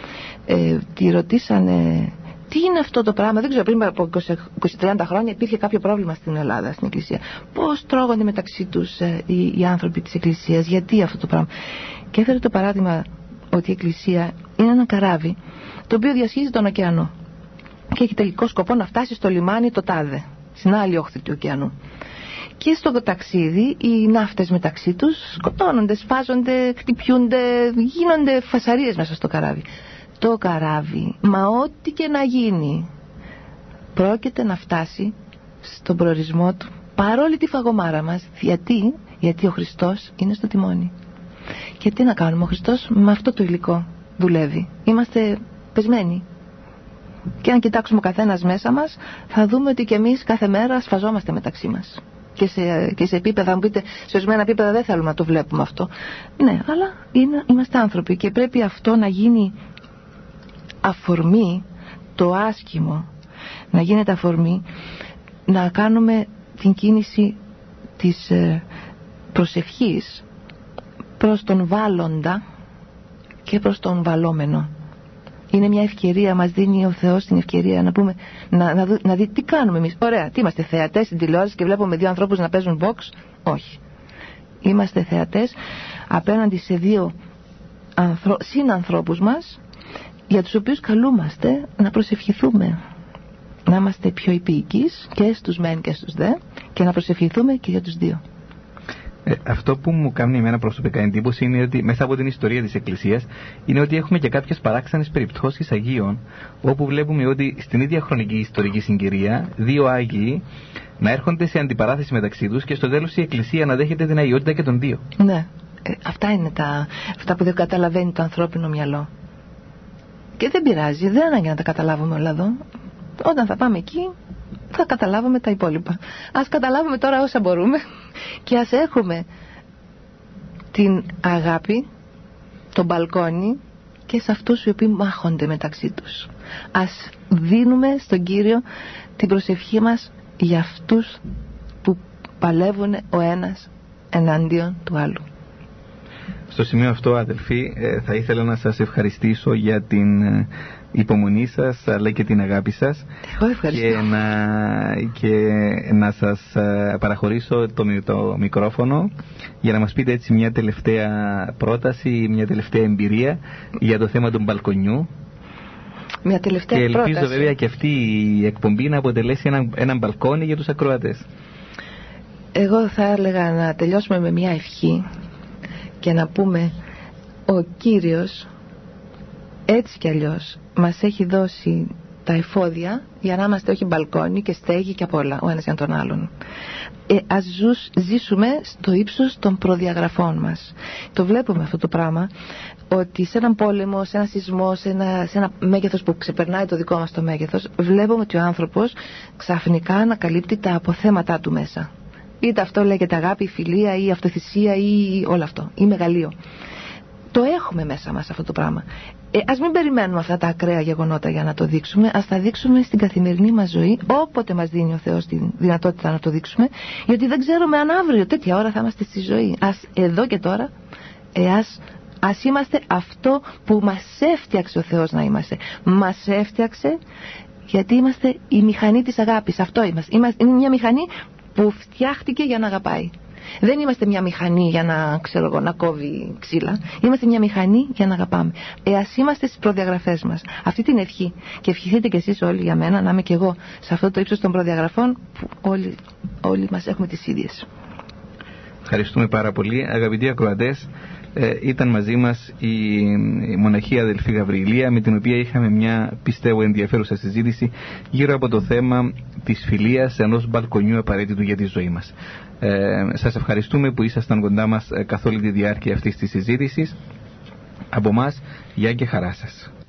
Τη ρωτήσανε τι είναι αυτό το πράγμα. Δεν ξέρω, πριν από 20-30 χρόνια υπήρχε κάποιο πρόβλημα στην Ελλάδα, στην Εκκλησία. Πώς τρώγονται μεταξύ τους οι άνθρωποι της Εκκλησίας, γιατί αυτό το πράγμα. Και έφερε το παράδειγμα ότι η Εκκλησία είναι ένα καράβι το οποίο διασχίζει τον ωκεανό και έχει τελικό σκοπό να φτάσει στο λιμάνι το τάδε, στην άλλη όχθη του ωκεανού. Και στο ταξίδι οι ναύτες μεταξύ τους σκοτώνονται, σφάζονται, χτυπιούνται, γίνονται φασαρίες μέσα στο καράβι. Το καράβι, μα ό,τι και να γίνει, πρόκειται να φτάσει στον προορισμό του παρόλη τη φαγωμάρα μας. Γιατί ο Χριστός είναι στο τιμόνι. Και τι να κάνουμε, ο Χριστός με αυτό το υλικό δουλεύει. Είμαστε πεσμένοι. Και αν κοιτάξουμε ο καθένας μέσα μας, θα δούμε ότι και εμείς κάθε μέρα σφαζόμαστε μεταξύ μας. Και σε επίπεδα, μου πείτε, σε ορισμένα επίπεδα δεν θέλουμε να το βλέπουμε αυτό. Ναι, αλλά είμαστε άνθρωποι και πρέπει αυτό να γίνει αφορμή, το άσχημο να γίνεται αφορμή, να κάνουμε την κίνηση της προσευχής προς τον βάλλοντα και προς τον βαλλόμενο. Είναι μια ευκαιρία, μας δίνει ο Θεός την ευκαιρία να πούμε, να δει τι κάνουμε εμείς. Ωραία, τι είμαστε, θεατές στην τηλεόραση και βλέπουμε δύο ανθρώπους να παίζουν box? Όχι. Είμαστε θεατές απέναντι σε δύο συνανθρώπους μας, για τους οποίους καλούμαστε να προσευχηθούμε, να είμαστε πιο υπηικείς και στους μεν και στους δε, και να προσευχηθούμε και για τους δύο. Αυτό που μου κάνει εμένα προσωπικά εντύπωση είναι ότι μέσα από την ιστορία της Εκκλησίας είναι ότι έχουμε και κάποιες παράξενες περιπτώσεις Αγίων, όπου βλέπουμε ότι στην ίδια χρονική ιστορική συγκυρία δύο Άγιοι να έρχονται σε αντιπαράθεση μεταξύ τους και στο τέλος η Εκκλησία να δέχεται την αγιότητα και των δύο. Ναι, αυτά είναι αυτά που δεν καταλαβαίνει το ανθρώπινο μυαλό. Και δεν πειράζει, δεν ανάγκη να τα καταλάβουμε όλα εδώ. Όταν θα πάμε εκεί θα καταλάβουμε τα υπόλοιπα. Ας καταλάβουμε τώρα όσα μπορούμε και ας έχουμε την αγάπη, τον μπαλκόνι και σε αυτούς οι οποίοι μάχονται μεταξύ τους. Ας δίνουμε στον Κύριο την προσευχή μας για αυτούς που παλεύουν ο ένας εναντίον του άλλου. Στο σημείο αυτό, αδελφοί, θα ήθελα να σας ευχαριστήσω για την υπομονή σας αλλά και την αγάπη σας. Εγώ ευχαριστώ. Και να σας παραχωρήσω το μικρόφωνο για να μας πείτε έτσι μια τελευταία πρόταση, μια τελευταία εμπειρία για το θέμα του μπαλκονιού. Μια τελευταία και ελπίζω πρόταση. Βέβαια και αυτή η εκπομπή να αποτελέσει ένα μπαλκόνι για τους ακροατές. Εγώ θα έλεγα να τελειώσουμε με μια ευχή και να πούμε, ο Κύριος έτσι κι αλλιώς μας έχει δώσει τα εφόδια για να είμαστε όχι μπαλκόνι και στέγη και απ' όλα ο ένας για τον άλλον. Ας ζήσουμε στο ύψος των προδιαγραφών μας. Το βλέπουμε αυτό το πράγμα, ότι σε έναν πόλεμο, σε ένα σεισμό, σε ένα μέγεθος που ξεπερνάει το δικό μας το μέγεθος, βλέπουμε ότι ο άνθρωπος ξαφνικά ανακαλύπτει τα αποθέματά του μέσα. Είτε αυτό λέγεται αγάπη, φιλία ή αυτοθυσία ή όλο αυτό, ή μεγαλείο. Το έχουμε μέσα μας αυτό το πράγμα. Ας μην περιμένουμε αυτά τα ακραία γεγονότα για να το δείξουμε. Ας τα δείξουμε στην καθημερινή μας ζωή, όποτε μας δίνει ο Θεός τη δυνατότητα να το δείξουμε, γιατί δεν ξέρουμε αν αύριο τέτοια ώρα θα είμαστε στη ζωή. Ας εδώ και τώρα ας είμαστε αυτό που μας έφτιαξε ο Θεός να είμαστε. Μας έφτιαξε γιατί είμαστε η μηχανή της αγάπης. Αυτό είμαστε. Είναι μια μηχανή που φτιάχτηκε για να αγαπάει. Δεν είμαστε μια μηχανή για να κόβει ξύλα. Είμαστε μια μηχανή για να αγαπάμε. Ας είμαστε στις προδιαγραφές μας. Αυτή την ευχή. Και ευχηθείτε κι εσείς όλοι για μένα να είμαι κι εγώ σε αυτό το ύψος των προδιαγραφών που όλοι μας έχουμε τις ίδιες. Ευχαριστούμε πάρα πολύ. Αγαπητοί ακροατές, ήταν μαζί μας η μοναχή αδελφή Γαβριλία, με την οποία είχαμε μια, πιστεύω, ενδιαφέρουσα συζήτηση γύρω από το θέμα της φιλίας, ενός μπαλκονιού απαραίτητου για τη ζωή μας. Σας ευχαριστούμε που ήσασταν κοντά μας καθ' όλη τη διάρκεια αυτής της συζήτησης. Από μας, γεια και χαρά σας.